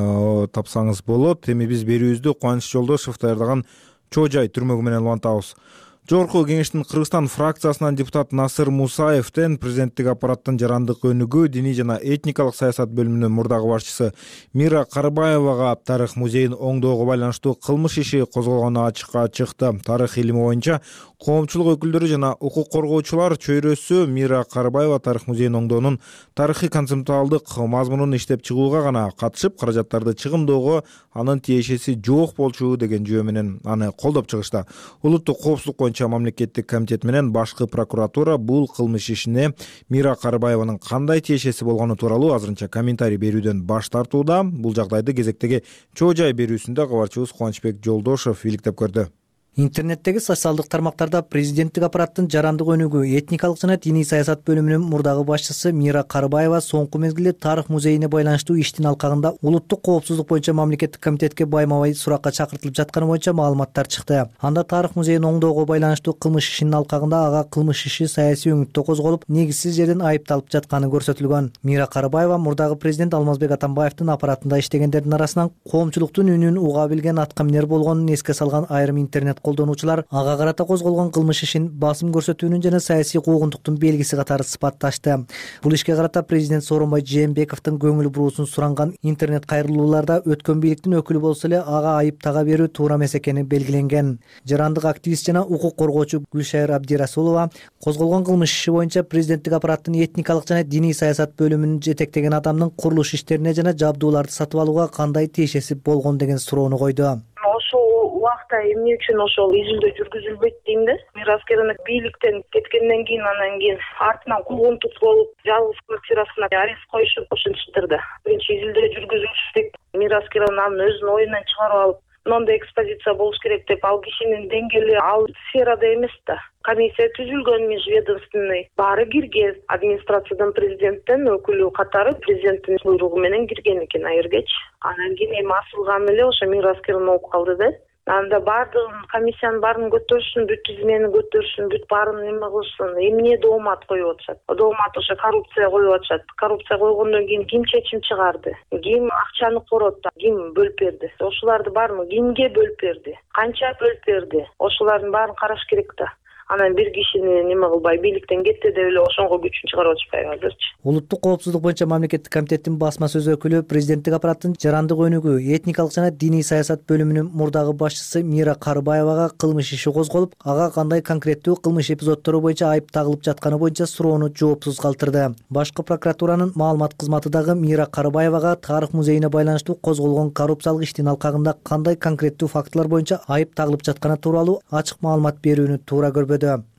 [SPEAKER 1] тапсаңыз болот. Эми биз берүүбүздү Кубаныч Жолдошев даярдаган Чоо Жай түрмөгү менен улантабыз. Жогорку кеңештин Кыргызстан фракциясынан депутат Насыр Мусаевден президенттик аппараттын жарандык өнүгүү, диний жана этникалык саясат бөлүмүнүн мурдагы башчысы Мира Карыбаевага тарых музейин оңдоого байланыштуу кылмыш иши козголгону ачыкка чыкты. Тарых илими боюнча коомчулук өкүлдөрү жана укук коргоочулар чөйрөсү Мира Карыбаева тарых музейин оңдоонун тарыхый концептуалдык мазмунун иштеп чыгууга гана катышып, каражаттарды чыгымдоого анын тиешеси жок болчу деген жөө менен аны колдоп чыгышты. Улуттук коопсуздук боюнча мамлекеттик комитет менен башкы прокуратура бул кылмыш ишине Мира Карыбаеванын кандай тиешеси болгону тууралуу азырынча комментарий берүүдөн баш тартууда. Бул жагдайды кезектеги Чоо Жай берүүсүндө кабарчыбыз Кубанычбек Жолдошев иликтеп көрдү.
[SPEAKER 8] Интернеттеги социалдык тармактарда президенттик аппараттын жарандык өнүгүү, этникалык жана диний саясат бөлүмүнүн мурдагы башчысы Мира Карыбаева соңку мезгилде тарых музейине байланыштуу иштин алкагында улуттук коопсуздук боюнча мамлекеттик комитетке байма-бай суракка чакыртылып жатканы боюнча маалыматтар чыкты. Анда тарых музейин оңдоого байланыштуу кылмыш ишинин алкагында ага кылмыш иши саясий өңүттө козголуп, негизсиз жерден айыпталып жатканы көрсөтүлгөн. Мира Карыбаева мурдагы президент Алмазбек Атамбаевдин аппаратында иштегендердин арасынан коомчулуктун үнүн уга билген аткаминер болгонун эске салган айрым интернет колдонуучулар ага карата козголгон кылмыш ишин басым көрсөтүүнүн жана саясий куугунтуктун белгиси катары сыпатташты. Бул ишке карата президент Сооронбай Жээнбековдун көңүл буруусун суранган интернет кайрылууларда өткөн бийликтин өкүлү болсо эле ага айып тага берүү туура эмес экени белгиленген. Жарандык активист жана укук коргоочу Гүлшайыр Абдирасулова козголгон кылмыш иши боюнча президенттик аппараттын этникалык жана диний саясат бөлүмүнүн жетектеген адамдын курулуш иштерине жана жабдууларды сатып алууга кандай тиешеси болгон деген суроону койду.
[SPEAKER 19] Ошол убакта эмне үчүн ошол изилдөө жүргүзүлбөйт дейм да. Мираскер бийликтен кеткенден кийин анан кийин артынан куугунтук болуп, жалгыз квартирасына арест коюшуп ошентиптир да. Биринчи изилдөө жүргүзүлүштүк. Мираскер анын өзүнүн оюнан чыгарып алып, мындай экспозиция болуш керек деп, ал кишинин деңгээли ал сферада эмес да. Комиссия түзүлгөн, межведомственный, баары кирген, администрациядан президенттен өкүлү катары президенттин буйругу менен кирген экен айыргеч. Анан кийин эми асылган эле ошо Мираскерин окуп калды да. Анда баардыгын комиссиянын баарын көтөрүшүн, бүт тизмени көтөрүшүн, бүт баарын эме кылышсын, эмне доомат коюп атышат. Доомат ошо коррупция коюп атышат. Коррупция койгондон кийин ким чечим чыгарды? Ким акчаны коротtu? Ким бөлүп берди? Ошолорду баарын кимге бөлүп берди? Канча бөлүп берди? Ошолордун баарын караш керек да. Анан бир кишини неме кылбай бийликтен кетти деп эле ошонго күчүн чыгарып атышпайбы азырчы.
[SPEAKER 8] Улуттук коопсуздук боюнча мамлекеттик комитеттин басма сөз өкүлү президенттик аппараттын жарандык өнүгүү, этникалык жана диний саясат бөлүмүнүн мурдагы башчысы Мира Карыбаевага кылмыш иши козголуп, ага кандай конкреттүү кылмыш эпизоддору боюнча айып тагылып жатканы боюнча суроону жоопсуз калтырды. Башкы прокуратуранын маалымат кызматы дагы Мира Карыбаевага тарых музейине байланыштуу козголгон коррупциялык иштин алкагында кандай конкреттүү фактылар боюнча айып тагылып жатканы тууралуу ачык маалымат берүүнү туура көрбөдү.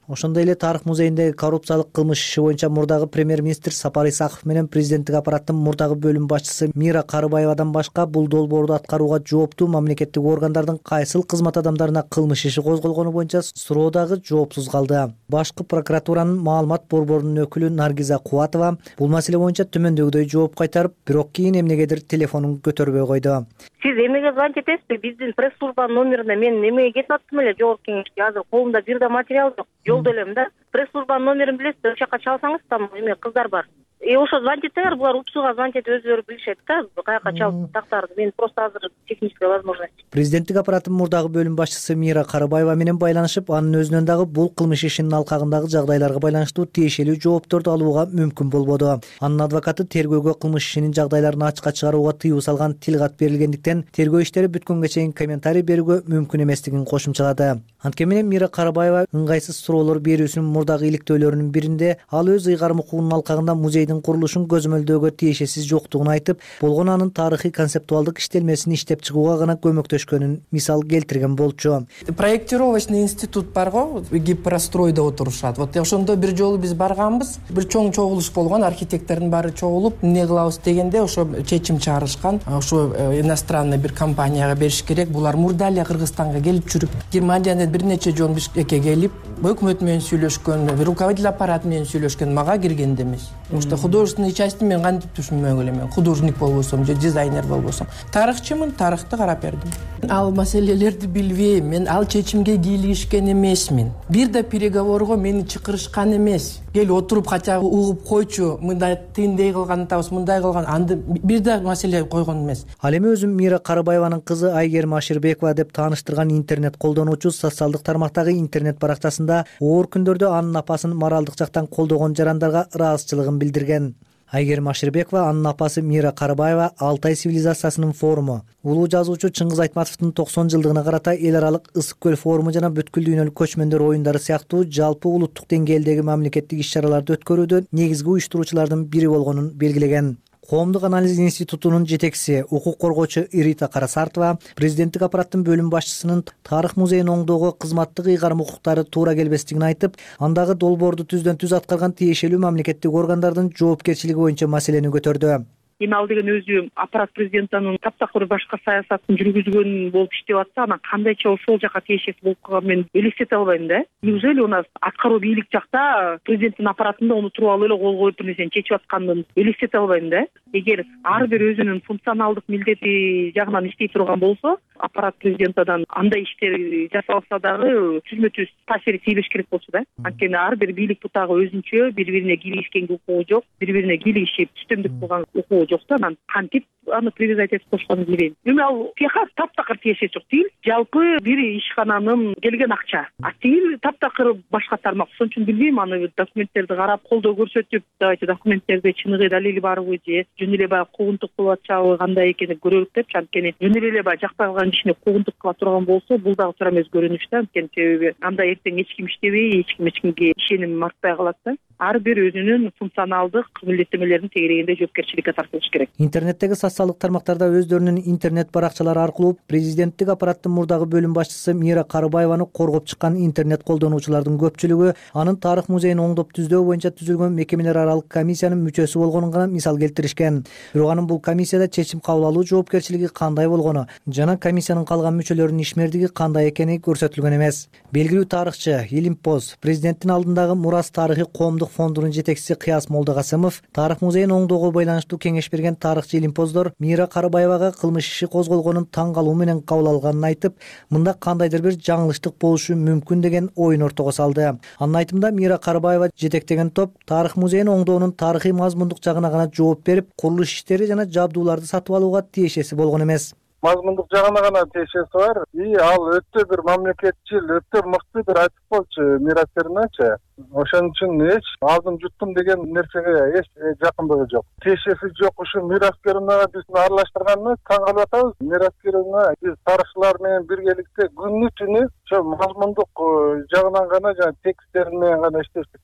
[SPEAKER 8] Ошондой эле Тарых музейиндеги коррупциялык кылмыш иши боюнча мурдагы премьер-министр Сапар Исаков менен президенттик аппараттын мурдагы бөлүм башчысы Мира Карыбаевадан башка бул долбоорду аткарууга жооптуу мамлекеттик органдардын кайсыл кызмат адамдарына кылмыш иши козголгону боюнча суроо дагы жоопсуз калды. Башкы прокуратуранын маалымат борборунун өкүлү Наргиза Кубатова бул маселе боюнча төмөндөгүдөй жооп кайтарып, бирок кийин эмнегедир телефонун көтөрбөй койду.
[SPEAKER 9] Сиз эмнеге звонить этесизби? Биздин пресс-службанын номерине мен эмеге кетип аттым эле жогорку кеңешке. Азыр колумда бир да материал жок. Жолдо элем да. Пресс-службанын номерин билесиз, ошол жака чалсаңыз там эме кыздар бар. Ошо звонить этсеңер, булар УПСУга звонить этип өздөрү билишет да, каяка чалып тактарды. Мен просто азыр техническая возможность.
[SPEAKER 8] Президенттик аппараттын мурдагы бөлүм башчысы Мира Карыбаева менен байланышып, анын өзүнөн дагы бул кылмыш ишинин алкагындагы жагдайларга байланыштуу тиешелүү жоопторду алууга мүмкүн болбоду. Анын адвокаты тергөөгө кылмыш ишинин жагдайларын ачыкка чыгарууга тыюу салган тилгат берилгендиктен тергөө иштери бүткөнгө чейин комментарий берүүгө мүмкүн эместигин кошумчалады. Анткени менен Мира Карыбаева ыңгайсыз суроолор берүүсүнүн мурдагы иликтөөлөрүнүн биринде ал өз ыйгарым укугунун алкагында музейдин курулушун көзөмөлдөөгө тиешеси жоктугун айтып, болгону анын тарыхый концептуалдык иштелмесин иштеп чыгууга гана көмөктөшкөнүн мисал келтирген болчу.
[SPEAKER 10] Проектировочный институт барго, гипростройдо отурушат. Вот ошондо бир жолу биз барганбыз, бир чоң чогулуш болгон, архитектордун баары чогулуп, эмне кылабыз дегенде ошо чечим чыгарышкан. Ошо иностранный бир компанияга бериш керек. Булар мурда эле Кыргызстанга келип жүрүп, Германиядан бир нече жолу Бишкекке келип, өкмөт менен сүйлөшкөн, руководитель аппарат менен сүйлөшкөн, мага киргенде эмес. Ошто художественный части мен кантип түшүнмөй элем. Мен художник болбосом же дизайнер болбосом. Тарыхчымын, тарыхты карап бердим. Ал маселелерди билбейм. Мен ал чечимге кийлигишкен эмесмин. Бир да переговорго мени чакырышкан эмес. Кел отуруп кача угуп койчу, мындай тиндей кылган атабыз, мындай кылган, анды бир да маселе койгон эмес.
[SPEAKER 8] Ал эми өзүм Мира Карыбаеванын кызы Айгерим Аширбекова деп тааныштырган интернет колдонуучу социалдык тармактагы интернет баракчасында оор күндөрдө анын апасын моралдык жактан колдогон жарандарга ыраазычылыгын билдирген. Айгерим Аширбекова, анын апасы Мира Карыбаева Алтай цивилизациясынын форуму, улуу жазуучу Чыңгыз Айтматовдун 90 жылдыгына карата эл аралык Ысык көл форуму жана бүткүл дүйнөлүк көчмөндөр оюндары сыяктуу жалпы улуттук деңгээлдеги мамлекеттик иш-чараларды өткөрүүдө негизги уюштуруучулардын бири болгонун белгилеген. Коомдук анализ институтунун жетекчиси, укук коргоочу Ирита Карасартова президенттик аппараттын бөлүм башчысынын тарых музейин оңдоого кызматтык ыйгарым укуктары туура келбестигин айтып, андагы долбоорду түздөн түз аткарган тиешелүү мамлекеттик органдардын жоопкерчилиги боюнча маселени көтөрдү.
[SPEAKER 11] Эми ал деген өзү аппарат президентинин таптакыр башка саясатын жүргүзгөн болуп иштеп атса, анан кандайча ошол жака тиешеси болуп калганын мен элестете албайм да. Неужели у нас аткаруу бийлик жакта президенттин аппаратында унутуруп алып эле кол коюп бир нерсени чечип атканын элестете албайм да. Эгер ар бир өзүнүн функционалдык милдети жагынан иштей турган болсо, аппарат президентадан андай иштер жасалса дагы түзмө түз таасири тийбеш керек болчу да. Анткени ар бир бийлик бутагы өзүнчө, бири-бирине кийлигишкен укугу жок, бири-бирине кийлигишип түтөмдүк кылган укугу жок да. Анан кантип аны привязать этип коюшканын билбейм. Эми ал тияка таптакыр тиешеси жок. Тил жалпы бир ишкананын келген акча. А тил таптакыр башка тармак. Ошон үчүн билбейм, аны документтерди карап, колдоо көрсөтүп, давайте документтерде чыныгы далили барбы же жөн эле баягы куугунтук кылып атчабы, кандай экенин көрөлүк депчи. Анткени жөн эле баягы жакталган ишине куугунтук кыла турган болсо, бул дагы туура эмес көрүнүш да. Анткени себеби анда эртең эч ким иштебей, эчкимге ишеним артпай калат да. Ар бир өзүнүн функционалдык милдеттенмелерин тегерегинде жоопкерчиликке тартылыш керек.
[SPEAKER 8] Интернеттеги социалдык тармактарда өздөрүнүн интернет баракчалары аркылуу президенттик аппараттын мурдагы бөлүм башчысы Мира Карыбаеваны коргоп чыккан интернет колдонуучулардын көпчүлүгү анын тарых музейин оңдоп түздөө боюнча түзүлгөн мекемелер аралык комиссиянын мүчөсү болгонун гана мисал келтиришкен. Бирок анын бул комиссияда чечим кабыл алуу жоопкерчилиги кандай болгону жана комиссиянын калган мүчөлөрүнүн ишмердиги кандай экени көрсөтүлгөн эмес. Белгилүү тарыхчы Илимпоз президенттин алдындагы Мурас тарыхый коомдук фондунун жетекчиси Кыяс Молдогасымов тарых музейин оңдоого байланыштуу кеңеш берген тарыхчы Илимпоздор Мира Карыбаевага кылмыш иши козголгонун таң калуу менен кабыл алганын айтып, мында кандайдыр бир жаңылыштык болушу мүмкүн деген оюн ортого салды. Анын айтымында Мира Карыбаева жетектеген топ тарых музейин оңдоонун тарыхый мазмундук жагына гана жооп берип, курулуш иштери жана жабдууларды сатып алууга тиешеси болгон эмес.
[SPEAKER 20] Мазмундук жагына гана тиешеси бар. Ал өтө бир мамлекетчил, өтө мыкты бир айтып болчу мирастеринчи. Ошон үчүн эч алдым жуттум деген нерсеге эч жакындыгы жок. Тиешеси жок ушу мираскеринага биздин аралаштырганыбыз таң калып атабыз. Мираскерина биз тарыхчылар менен биргеликте күнү түнү ошо мазмундук жагынан гана жана тексттерин менен гана иштештик да.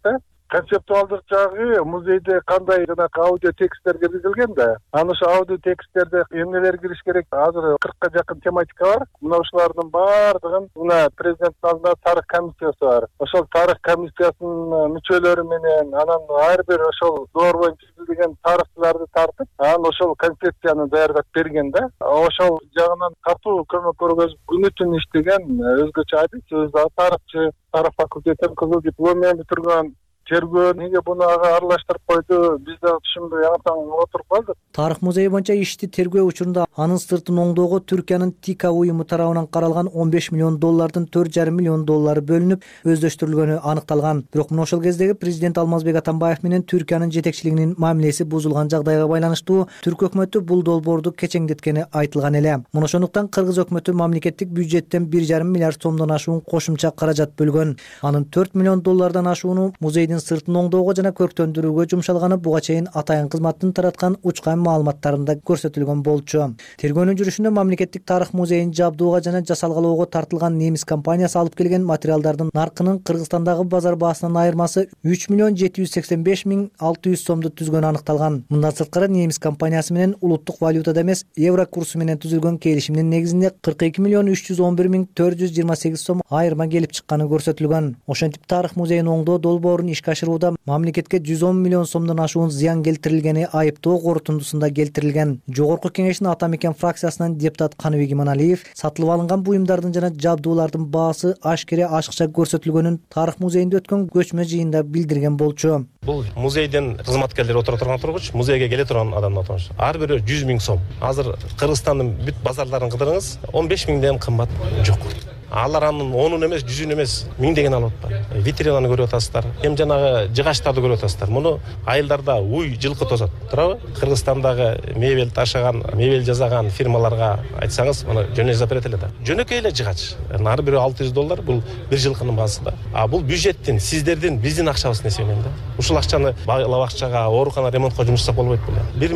[SPEAKER 20] концептуалдык жагы музейде кандай жанагы аудио тексттер киргизилген да. Анан ошо аудио тексттерде эмнелер кириш керек? Азыр 40ка жакын тематика бар. Мына ушулардын баардыгын мына президенттин алдында тарых комиссиясы бар. Ошол тарых комиссиясынын мүчөлөрү менен анан ар бир ошол доор боюнча түзүлгөн тарыхчыларды тартып, анан ошол концепцияны даярдап берген да. Ошол жагынан катуу көмөк көргөзүп күнү түн иштеген өзгөчө адисибиз дагы тарыхчы, тарых факультетин кызыл диплом менен бүтүргөн. Тергөө неге буну аралаштырып койду, биз да түшүнбөй аңсаң отуруп калдык.
[SPEAKER 8] Тарых музейи боюнча ишти тергөө учурунда анын сыртын оңдоого Түркиянын Тика уюму тарабынан каралган $15 миллион $4,5 миллион бөлүнүп өздөштүрүлгөнү аныкталган. Бирок мына ошол кездеги президент Алмазбек Атамбаев менен Түркиянын жетекчилигинин мамилеси бузулган жагдайга байланыштуу Түрк өкмөтү бул долбоорду кечеңдеткени айтылган эле. Мына ошондуктан Кыргыз өкмөтү мамлекеттик бюджеттен $1,5 миллиард сомдон ашуун кошумча каражат бөлгөн. Анын $4 миллион ашууну музейдин сыртын оңдоого жана көрктөндүрүүгө жумшалганы буга чейин атайын кызматтын тараткан учкан маалыматтарында көрсөтүлгөн болчу. Тергөөнүн жүрүшүндө мамлекеттик тарых музейин жабдууга жана жасалгалоого тартылган немис компаниясы алып келген материалдардын наркынын Кыргызстандагы базар баасынын айырмасы $3,785,600 сомду түзгөнү аныкталган. Мындан сырткары немис компаниясы менен улуттук валютада эмес, евро курсу менен түзүлгөн келишимдин негизинде $42,311,428 сом айырма келип чыкканы көрсөтүлгөн. Ошентип тарых музейин оңдоо долбоорун ишке ашырууда мамлекетке $110 миллион сомдон ашуун зыян келтирилгени айыптоо корутундусунда келтирилген. Жогорку кеңештин Ата мекен фракциясынан депутат Каныбек Иманалиев сатылып алынган буюмдардын жана жабдуулардын баасы ашкере ашыкча көрсөтүлгөнүн тарых музейинде өткөн көчмө жыйында билдирген болчу.
[SPEAKER 3] Бул музейдин кызматкерлери отура турган тургуч, музейге келе турган адамдын отургуч. Ар бирөө 100 000 сом. Азыр Кыргызстандын бүт базарларын кыдырыңыз, 15 000ден кымбат жок. Алар анын 10-ун эмес, 100-ун эмес, 1000 алып атпайбы. Витринаны көрүп атасыздар. Эми жанагы жыгачтарды көрүп атасыздар. Муну айылдарда уй, жылкы тосот. Туурабы? Кыргызстандагы мебель ташыган, мебель жасаган фирмаларга айтсаңыз, муну жөнөй запрет эле да. Жөнөкөй эле жыгач. Ары бирөө $600, бул бир жылкынын баасы да. А бул бюджеттин, сиздердин, биздин акчабызын эсебинен да. Ушул акчаны балабакчага, оорукана ремонтко жумшатсак болбойт беле.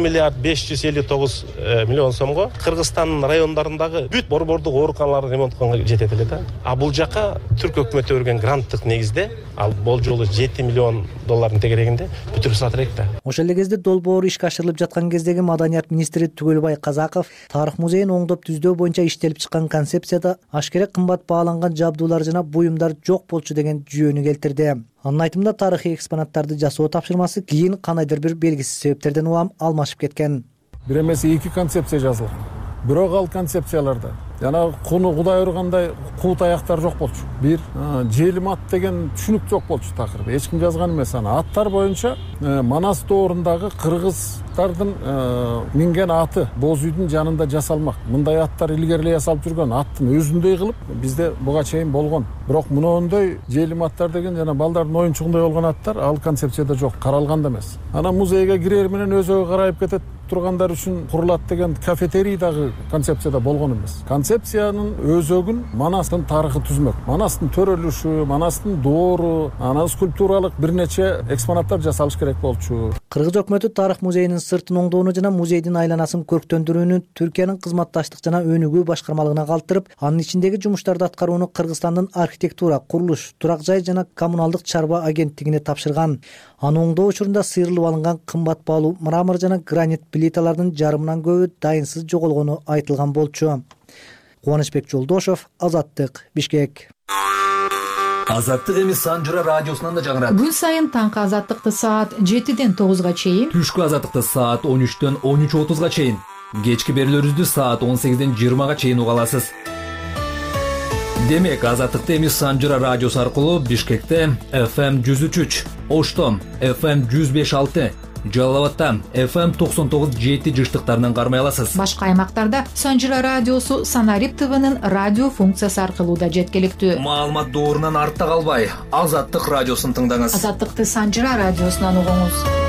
[SPEAKER 3] $1,559 миллион сомго Кыргызстандын райондорундагы бүт борбордук ооруканалардын ремонтуна жетет эле. А бул жака Түрк өкмөтү берген гранттык негизде, ал бул жолу $7 миллион тегерегинде бүтүрүп сатыр экен да.
[SPEAKER 8] Ошол эле кезде долбоор ишке ашырылып жаткан кездеги маданият министри Түгөлбай Казаков тарых музейин оңдоп түздөө боюнча иштелип чыккан концепцияда ашкере кымбат бааланган жабдуулар жана буюмдар жок болчу деген жүйөнү келтирди. Анын айтымында тарыхый экспонаттарды жасоо тапшырмасы кийин кандайдыр бир белгисиз себептерден улам алмашып кеткен.
[SPEAKER 13] Бир эмес 2 концепция жазылган. Бирок ал концепцияларда жана куну Кудай ургандай куу таяктар жок болчу. Бир желим ат деген түшүнүк жок болчу такырды. Эч ким жазган эмес аны. Аттар боюнча Манас доорундагы кыргыздардын минген аты боз үйдүн жанында жасалмак. Мындай аттар илгери эле жасалып жүргөн, аттын өзүндөй кылып бизде буга чейин болгон. Бирок мындай желим аттар деген жана балдардын оюнчугундай болгон аттар ал концепцияда жок, каралган да эмес. Анан музейге кирер менен өзөгө карайып кетет тургандар үчүн курулат деген кафетерий дагы концепцияда болгон эмес. Концепциянын өзөгүн Манастын тарыхы түзмөк. Манастын төрөлүшү, Манастын доору, анан скульптуралык бир нече экспонаттар жасалыш керек болчу.
[SPEAKER 8] Кыргыз өкмөтү тарых музейинин сыртын оңдоону жана музейдин айланасын көрктөндүрүүнү Түркиянын кызматташтык жана өнүгүү башкармалыгына калтырып, анын ичиндеги жумуштарды аткарууну Кыргызстандын архитектура, курулуш, турак жай жана коммуналдык чарба агенттигине тапшырган. Аны оңдоо учурунда сыйрылып алынган кымбат баалуу мрамор жана гранит плиталардын жарымынан көбү дайынсыз жоголгону айтылган болчу. Кубанычбек Жолдошов, Азаттык, Бишкек.
[SPEAKER 6] Азаттык эми Санжыра радиосунан да жаңырат.
[SPEAKER 14] Күн сайын таңкы азаттыкты саат 7-ден 9-га чейин,
[SPEAKER 6] түшкү азаттыкты саат 13-төн 13:30-га чейин, кечки берүүлөрүбүздү саат 18-ден 20-га чейин уга аласыз. Демек, азаттыкты эми Санжыра радиосу аркылуу Бишкекте FM 103, Оштом FM 105.6, Жалал Абадта FM 99.7 жыштыктарынан кармай аласыз.
[SPEAKER 14] Башка аймактарда Санжыра радиосу Санарип ТВнын радио функциясы аркылуу да жеткиликтүү.
[SPEAKER 6] Маалымат доорунан артта калбай, Азаттык радиосун тыңдаңыз.
[SPEAKER 14] Азаттыкты Санжыра радиосунан угуңуз.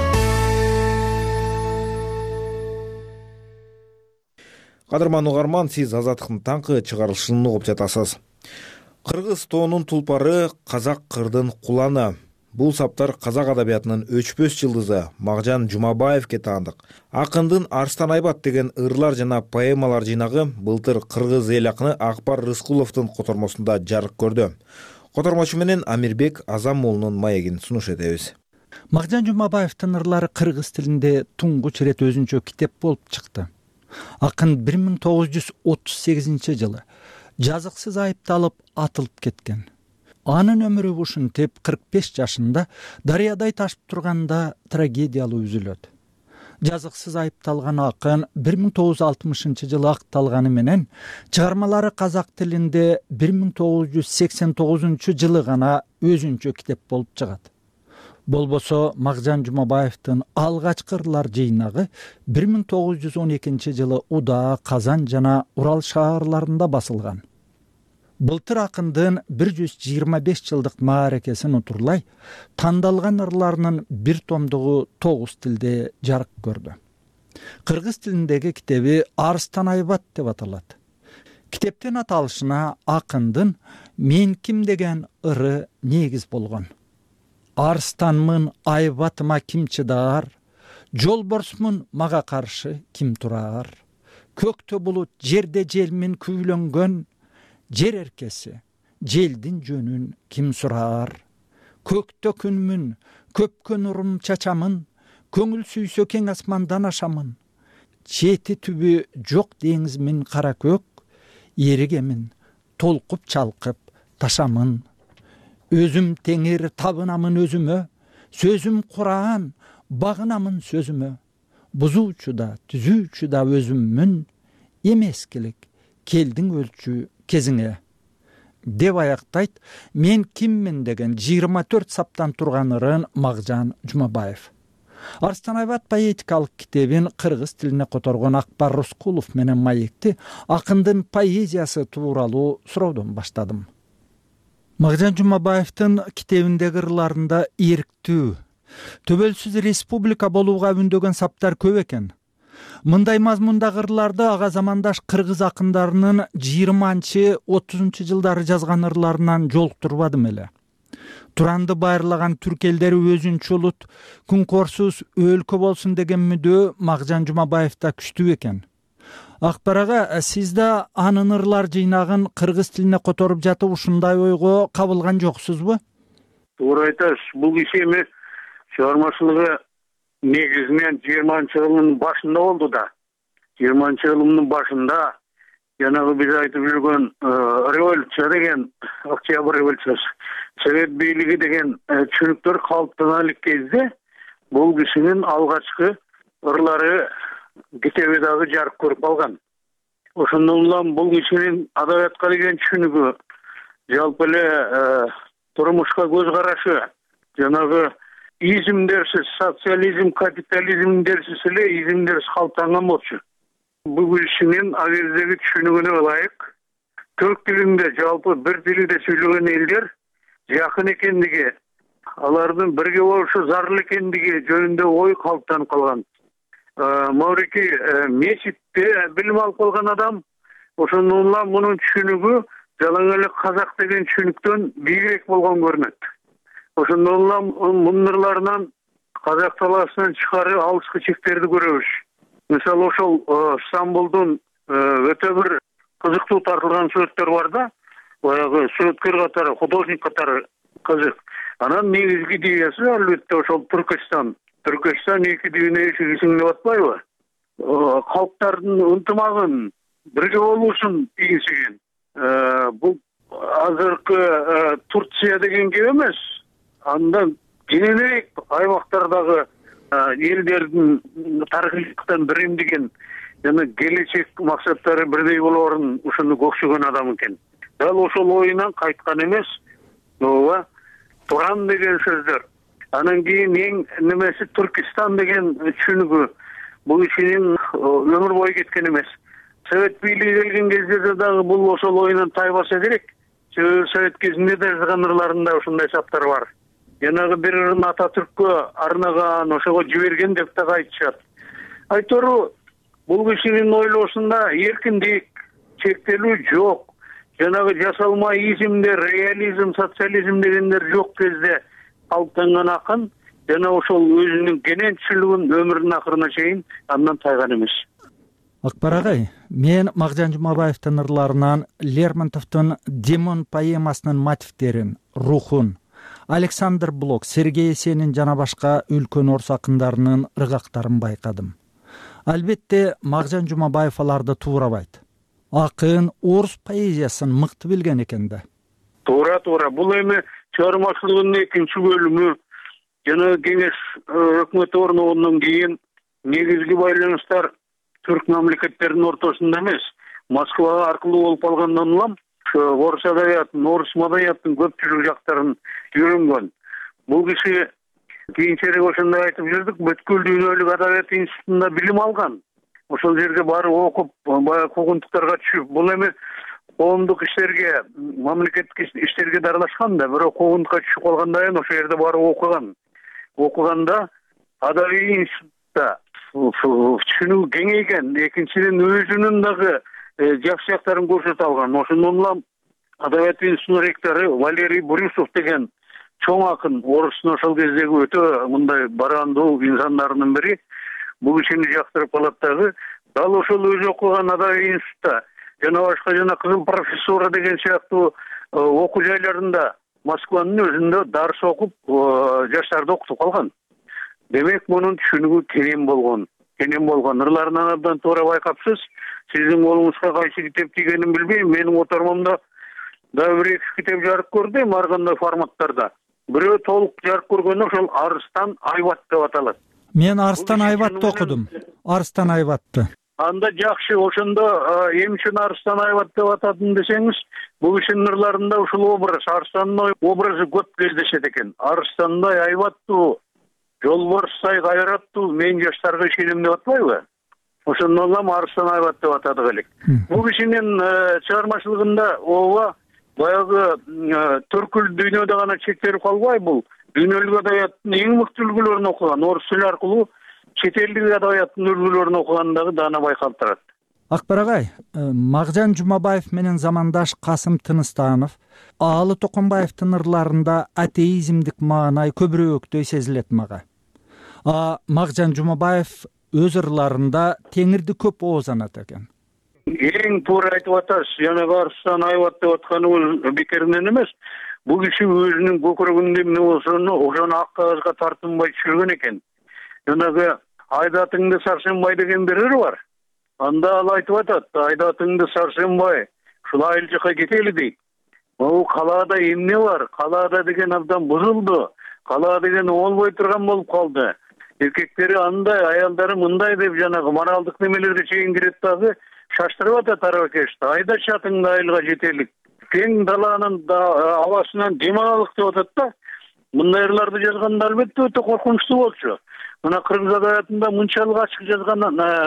[SPEAKER 1] Кадырман угарман, сиз Азаттыктын таңкы чыгарылышын угуп жатасыз. Кыргыз тоонун тулпары, казак кырдын куланы. Бул саптар казак адабиятынын өчпөс жылдызы Магжан Жумабаевке таандык. Акындын Арстан Айбат деген ырлар жана поэмалар жыйнагы былтыр кыргыз эл акыны Акбар Рыскуловдун котормосунда жарык көрдү. Котормочу менен Амирбек Азам уулунун маегин сунуш этебиз.
[SPEAKER 12] Магдан Жумабаевдин ырлары кыргыз тилинде туңгуч ирет өзүнчө китеп болуп чыкты. Акын 1938 жылы жазыксыз айыпталып атылып кеткен. Анын өмүрү ушинтип 45 жашында дарыядай ташып турганда трагедиялуу үзүлөт. Жазыксыз айыпталган акын 1960 жылы акталганы менен чыгармалары казак тилинде 1989 жылы гана өзүнчө китеп болуп чыгат. Болбосо Магдан Жумабаевдин алгачкы ырлар жыйнагы 1912 жылы Уда, Казан жана Урал шаарларында басылган. Былтыр акындын 125 жылдык мааракесин утурлай тандалган ырларынын бир томдугу 9 тилде жарык көрдү. Кыргыз тилиндеги китеби Арыстан Айбат деп аталат. Китептин аталышына акындын «Мен ким» деген ыры негиз болгон. Арыстанмын, айбатыма ким чыдаар, жолборсмун, мага каршы ким тураар. Көктө булут, жерде желмин күүлөнгөн, жер эркеси, желдин жөнүн ким сураар. Көктө күнмүн, көпкө нурун чачамын, көңүл сүйсө кең асмандан ашамын. Чети түбү жок деңизмин кара көк, эригемин, толкуп чалкып ташамын. Өзүм теңир табынамын өзүмө, сөзүм Куран, багынамын сөзүмө. Бузуучуда, түзүүчүда өзүммүн, эмескилик, келдиң өлчү кезиңе. Деп аяктайт «Мен киммин» деген 24 саптан турган ырын Магдан Жумабаев. Арыстан Айбат поэтикалык китебин кыргыз тилине которгон Акбар Рускулов менен маекти акындын поэзиясы тууралуу суроодон баштадым. Магдан Жумабаевдин китебиндеги ырларында эрктүү, төбөлсүз республика болууга үндөгөн саптар көп экен. Мындай мазмундагы ырларды ага замандаш кыргыз акындарынын 20-30 жылдары жазган ырларынан жолуктурбадым эле. Туранды байырлаган түрк элдери өзүнчө улут, күнкорсуз өлкө болсун деген мүдөө Магдан Жумабаевда күчтүү экен. Акбар ага, сиз да анын ырлар жыйнагын кыргыз тилине которуп жатып ушундай ойго кабылган жоксузбу?
[SPEAKER 20] Туура айтасыз. Бул киши эми чыгармачылыгы негизинен 20-жылдын башында болду да. 20-жылдын башында жанагы биз айтып жүргөн революция деген, Октябрь революциясы, Совет бийлиги деген түшүнүктөр калыптана элек кезде бул кишинин алгачкы ырлары китеби дагы жарык көрүп калган. Ошондон улам бул кишинин адабиятка деген түшүнүгү, жалпы эле турмушка көз карашы, жанагы изимдерсиз, социализм, капитализмдерсиз эле изимдерсиз калыптанган болчу. Бул кишинин агездеги түшүнүгүнө ылайык түрк тилинде, жалпы бир тилде сүйлөгөн элдер жакын экендиги, алардын бирге болушу зарыл экендиги жөнүндө ой калыптанып калган. Маврики мечитте билим алып калган адам, ошондон улам мунун түшүнүгү жалаң эле казак деген түшүнүктөн бийигирээк болгон көрүнөт. Ошондон улам мунун ырларынан казак талаасынан тышкары алыскы чектерди көрөбүз. Мисалы ошол Стамбулдун өтө бир кызыктуу тартылган сүрөттөр бар да, баягы сүрөткөр катары, художник катары кызык. Анан негизги идеясы албетте ошол Түркистан. Түркистан эки дүйнө эшигисиң деп атпайбы? Калктардын ынтымагын, бирге болуусун ийгизген. Бул азыркы Турция деген кеп эмес. Андан кененирээк аймактардагы элдердин тарыхыйдыктан биримдигин жана келечек максаттары бирдей болоорун ушуну көксөгөн адам экен. Дал ошол оюнан кайткан эмес. Ооба, Туран деген сөздөр. Анан кийин эң немеси Түркистан деген түшүнүгү бул кишинин өмүр бою кеткен эмес. Совет бийлиги келген кезде дагы бул ошол оюнан тайбаса керек. Себеби Совет кезинде да жазган ырларында ушундай саптар бар. Жанагы бир ырын Ататүрккө арнаган, ошого жиберген деп да айтышат. Айтору бул кишинин ойлоосунда эркиндик, чектелүү жок. Жанагы жасалма изимдер, реализм, социализм дегендер жок кезде калыптанган акын жана ошол өзүнүн кенен түшүнүгүн өмүрүнүн акырына чейин андан тайган эмес.
[SPEAKER 12] Акбар агай, мен Магдан Жумабаевдин ырларынан Лермонтовдун Демон поэмасынын мотивтерин, рухун, Александр Блок, Сергей Есенин жана башка үлкөн орус акындарынын ыргактарын байкадым. Албетте Мағжан Жұмабаев аларды туурабайт. Акын орус поэзиясын мыкты билген экен да.
[SPEAKER 15] Туура. Бул эми чыгармачылыгынын экинчи бөлүмү жана кеңеш өкмөтү орногондон кийин негизги байланыштар түрк мамлекеттеринин ортосунда эмес, Москва аркылуу болуп калгандан улам орус адабиятын, орус маданиятынын көпчүлүк жактарын үйрөнгөн. Бул киши кийинчерээк ошондой айтып жүрдүк, бүткүл дүйнөлүк адабият институтунда билим алган. Ошол жерге барып окуп, баягы куугунтуктарга түшүп, бул эми коомдук иштерге, мамлекеттик иштерге даралашкан да, бирок куугунтукка түшүп калгандан кийин ошол жерде барып окуган. Окуганда адабий институтта түшүнүү кеңейген, экинчиден өзүнүн дагы жакшы жактарын көрсөтө алган. Ошондон улам адабият институтунун ректору Валерий Брюсов деген чоң акын, орустун ошол кездеги өтө мындай барандуу инсандарынын бири, бул кишини жактырып калат дагы. Дал ошол өзү окуган адабий институтта жана башка жана Кызыл профессура деген сыяктуу окуу жайларында Москванын өзүндө дарс окуп, жаштарды окутуп калган. Демек, мунун түшүнүгү кенен болгон. Ырларынан абдан туура байкапсыз. Сиздин колуңузга кайсы китеп тийгенин билбейм. Менин отормомдо дагы бир эки китеп жарык көрдү, ар кандай форматтарда. Бирөө толук жарык көргөнү ошол Арыстан Айбат деп аталат.
[SPEAKER 12] Мен Арыстан Айбатты окудум. Арыстан Айбатты.
[SPEAKER 15] Анда жакшы, ошондо эмне үчүн Арыстан Айбат деп атадым десеңиз, бул кишинин ырларында ушул образ, Арыстандын образы көп кездешет экен. Арыстандай айбаттуу, жолборстай кайраттуу, мен жаштарга ишенем деп атпайбы? Ошондон улам Арыстан Айбат деп атадык элек. Бул кишинин чыгармачылыгында ооба баягы төркүл дүйнөдө гана чектелип калбай, бул дүйнөлүк адабияттын эң мыкты үлгүлөрүн окуган, орус тили аркылуу чет элдик адабияттын үлгүлөрүн окугандагы даана байкалып турат.
[SPEAKER 12] Акбар агай, Мағжан Жұмабаев менен замандаш Касым Тыныстанов, Аалы Токонбаевдин ырларында атеизмдик маанай көбүрөөктөй сезилет мага. Мағжан Жұмабаев өз ырларында теңирди көп оозанат экен.
[SPEAKER 15] Эң туура айтып атасыз. Жанагы Арыстан Айбат деп атканы бекеринен эмес. Бул киши өзүнүн көкөрөгүндө эмне болсону ошону ак кагазга тартынбай түшүргөн экен. Жанагы Айдатыңды Сарсенбай деген бир ыр бар. Анда ал айтып атат, Айдатыңды Сарсенбай, ушул айыл жака кетели дейт. Могу калаада эмне бар? Калаада деген абдан бузулду. Калаа деген болбой турган болуп калды. Эркектери андай, аялдары мындай деп жанагы моралдык немелерге чейин кирет дагы шаштырып атат аракешти. Айда чатыңды айылга жетелик. Кең даланын абасынан дем алалык деп атат да. Мындай ырларды жазганда албетте өтө коркунучтуу болчу. Мына кыргыз адабиятында мынчалык ачык жазган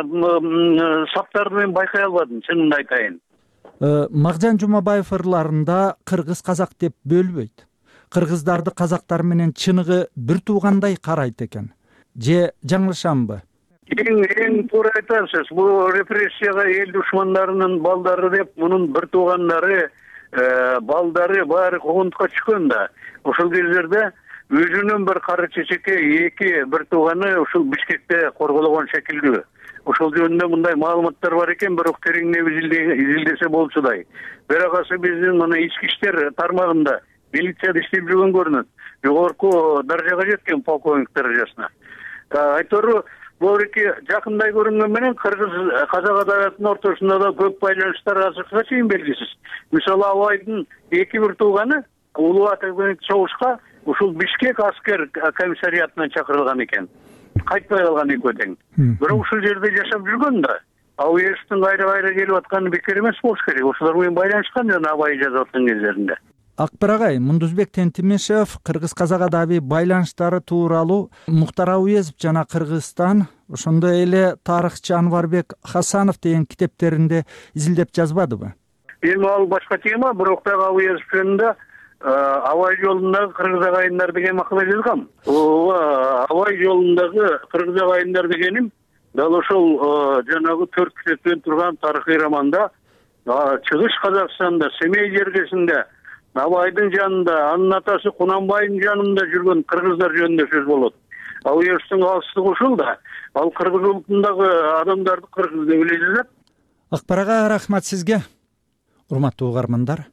[SPEAKER 15] саптарды мен байкай албадым, чынымды айтайын.
[SPEAKER 12] Мағжан Жұмабаев ырларында кыргыз казак деп бөлбөйт. Кыргыздарды казактар менен чыныгы бир туугандай карайт экен. Же жаңылышамбы?
[SPEAKER 15] Эң туура айтасыз. Бул репрессияга эл душмандарынын балдары деп, мунун бир туугандары, балдары баары куугунтукка түшкөн да. Ошол кездерде өзүнүн бир кары чечеке эки бир тууганы ушул Бишкекте корголгон шекилдүү. Ошол жөнүндө мындай маалыматтар бар экен, бирок тереңдеп изилдесе болчудай. Бирагасы биздин мына ички иштер тармагында милицияда иштеп жүргөн көрүнөт. Жогорку даражага жеткен полковник даражасына. Айтору бул эки жакындай көрүнгөн менен кыргыз казак адабиятынын ортосунда да көп байланыштар азыркыга чейин белгисиз. Мисалы Абайдын эки бир тууганы Улуу Ата чогушка ушул Бишкек аскер комиссариатынан чакырылган экен. Кайтпай калган экөө тең. Бирок ушул жерде жашап жүргөн да. Ауештин кайра келип атканы бекер эмес болуш керек. Ошолор менен байланышкан жана Абай жазып аткан кездеринде.
[SPEAKER 12] Акбар агай, Мундузбек Тентимишев кыргыз казак адабий байланыштары тууралуу Мухтар Ауезов жана Кыргызстан, ошондой эле тарыхчы Анварбек Хасанов деген китептеринде изилдеп жазбадыбы?
[SPEAKER 15] Эми ал башка тема, бирок дагы Ауезов жөнүндө Абай жолундагы кыргыз агайындар деген макала жазгам. Абай жолундагы кыргыз агайындар дегеним дал ошол жанагы 4 китептен турган тарыхый романда чыгыш Казакстанда, Семей жергесинде Абайдын жанында, анын атасы Кунанбайдын жанында жүргөн кыргыздар жөнүндө сөз болот. Ауештин алыстыгы ушул да. Ал кыргыз улутундагы адамдарды кыргыз деп эле жазат.
[SPEAKER 12] Акбар ага, рахмат сизге. Урматтуу угармандар,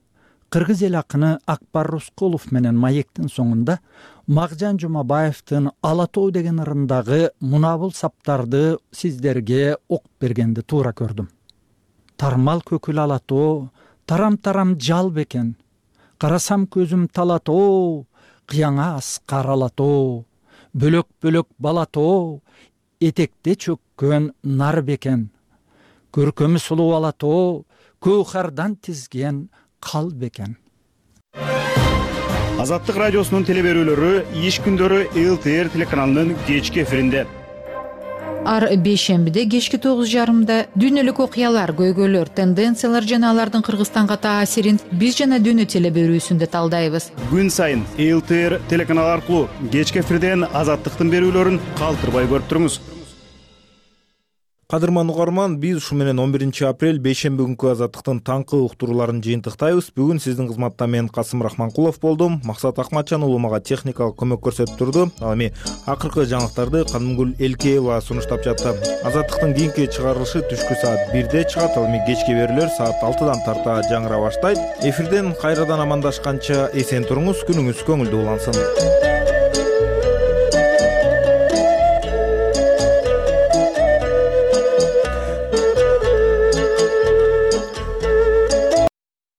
[SPEAKER 12] кыргыз эл акыны Акбар Рускулов менен маектин соңунда Макжан Жумабаевдин Ала тоо деген ырындагы мунабул саптарды сиздерге окуп бергенди туура көрдүм. Тармал көкүл ала тоо, тарам жал бекен. Карасам көзүм тала тоо, кыяңа аскар ала тоо. Бөлөк бала тоо, этекте чөккөн нар бекен. Көркөмү сулуу ала тоо, көөхардан тизген кал бекен.
[SPEAKER 16] Азаттык радиосунун теле берүүлөрү иш күндөрү ЛТР телеканалынын кечки эфиринде.
[SPEAKER 14] Ар бейшембиде кечки 9:30 дүйнөлүк окуялар, көйгөйлөр, тенденциялар жана алардын Кыргызстанга таасирин биз жана дүйнө теле берүүсүндө талдайбыз.
[SPEAKER 16] Күн сайын ЛТР телеканалы аркылуу кечки эфирден Азаттыктын берүүлөрүн калтырбай көрүп туруңуз.
[SPEAKER 1] Кадырман угарман, биз ушу менен 11 апрель бейшемби күнкү Азаттыктын таңкы уктурууларын жыйынтыктайбыз. Бүгүн сиздин кызматта мен Касым Рахманкулов болдум. Максат Акматжан уулу мага техникалык көмөк көрсөтүп турду. Ал эми акыркы жаңылыктарды Кадымгүл Элкеева сунуштап жатты. Азаттыктын кийинки чыгарылышы түшкү саат 1-де чыгат. Ал эми кечки берүүлөр саат 6-дан тарта жаңыра баштайт. Эфирден кайрадан амандашканча эсен туруңуз, күнүңүз көңүлдүү улансын.